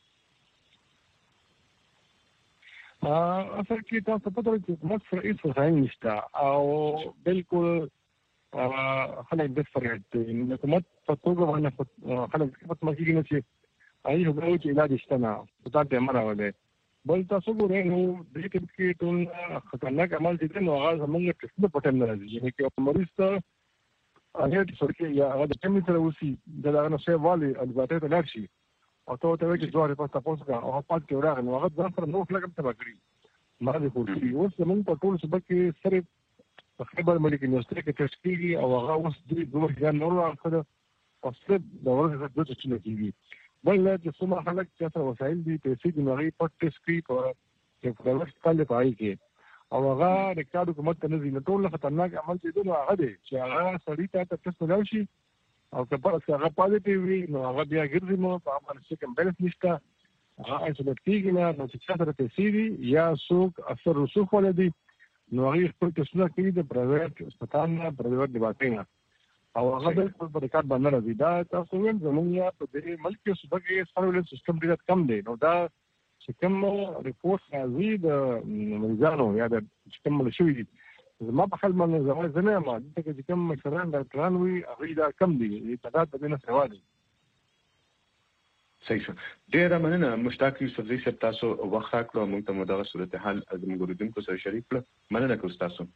اصل کې تاسو په توګه چې حکومت سره هیڅ ځای نشته او بالکل خلک د فرهاد د حکومت په توګه باندې خلک په مخکې نه چې آی هغه چې علاج شته نه دا ته مراوله بل تاسو ګورئ نو د دې کې ټول خطرناک عمل دي نو هغه زمونږ ټیسټ په ټیم نه راځي یعنی چې مریض ته هغه د سرکه یا هغه د کیمیکل وسی د هغه نو څه والي البته ته لارشي او ته چې دوه په تاسو کا او پات کې راغلی نو هغه ځان سره نو خلک ته وکړي ما دې کوشي اوس زمونږ په ټول سبق کې صرف په خبر ملي کې نوستره کې ټیسټ کیږي او هغه اوس دوه ځان نور راځي او څه د ورځې د دوه څه کیږي بل چې څومره خلک چې تاسو وسایل دي پیسې د نړۍ په ټیسټ کې په یو پروژه کال پای کې او هغه ریکارډ حکومت ته نه ټول خطرناک عمل چې دوه هغه دي چې هغه سړی ته ټیسټ ولوشي او کله چې هغه پازیټیو وي نو هغه بیا ګرځي نو په باندې کوم بیلنس نشته هغه ایسولیټ کیږي نو چې څه سره پیسې دي یا څوک اثر رسوخ ولدي نو هغه خپل څه کوي د پرایویټ هسپتال نه پرایویټ ډیپارټمنټ او هغه بالکل په ریکارډ باندې راځي دا تاسو ویل زموږ په دې ملک کې صبح سرویلنس سیستم ډیر کم دی نو دا چې کوم ریپورت راځي د مریضانو یا د کوم ملشوي دي زما په خپل باندې زما ما د چې کوم مشران ډاکټران وي هغه دا کم دي تعداد به نه سوا دي صحیح شو ډیر مننه مشتاق یوسف زی صاحب تاسو وخت راکړو موږ ته مدغه صورتحال زموږ اوریدونکو سره شریک کړ مننه کوم تاسو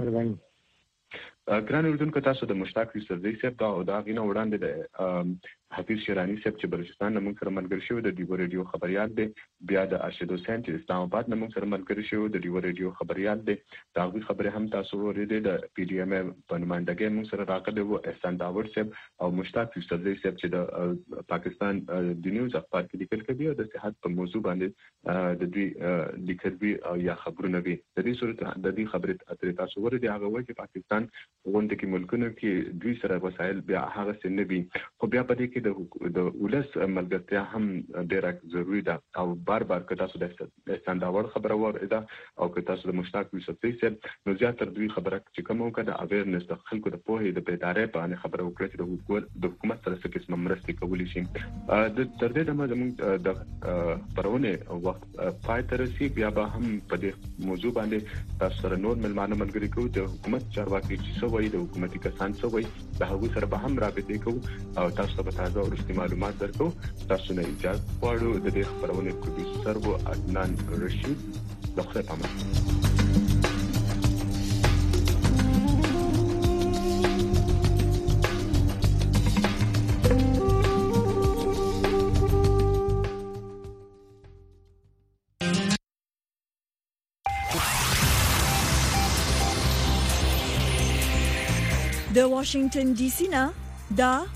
مهرباني ګران اوریدونکو تاسو د مشتاق یوسف زی صاحب دا غینه وړاندې د حفیظ شیرانی صاحب چې بلوچستان موږ سره ملګری شو د دیو ریډیو خبريال دی بیا د ارشد حسین چې اسلام آباد موږ سره ملګری شو د دیو ریډیو خبريال دی دا غوي خبره هم تاسو ورېده د پی ډی ایم په نمائندګۍ موږ سره راغلی وو احسان داوود صاحب او مشتاق یوسفزئی صاحب چې د پاکستان د نیوز اخبار کې لیکل کوي او د صحت په موضوع باندې د دوی لیکل وی او یا خبرونه وی د دې صورت د دې خبرې اترې تاسو ورېده هغه وایي چې پاکستان غونډه کې ملکونو کې دوی سره وسایل بیا هغه سنبي خو بیا په دې کې د ولس ملګرتیا هم ډېره ضروری ده او بار که تاسو د استانداور خبره ورده او که تاسو د مشتاق یوسفزئی صاحب نو زیاتره دوی خبره چې کوم وکړه اویرنس د خلکو د پوهې د بیدارۍ په اړه خبره وکړه چې د حکومت سره څه قسم مرستې کولی شي د تر دې دمه زموږ د پرونه وخت پای تر رسي بیا به هم په دې موضوع باندې تاسو سره نور ملمانه ملګری کوو د حکومت چارواکي چې څه وایي د حکومتي کسان څه وایي د هغوی سره به هم رابطې کوو او تاسو ته تازه ورستي معلومات درکو تاسو نه اجازه غواړو د دې خبرونه پروډوسر وو عدنان رشید د خپل پامه د واشنگټن ډي سي نه دا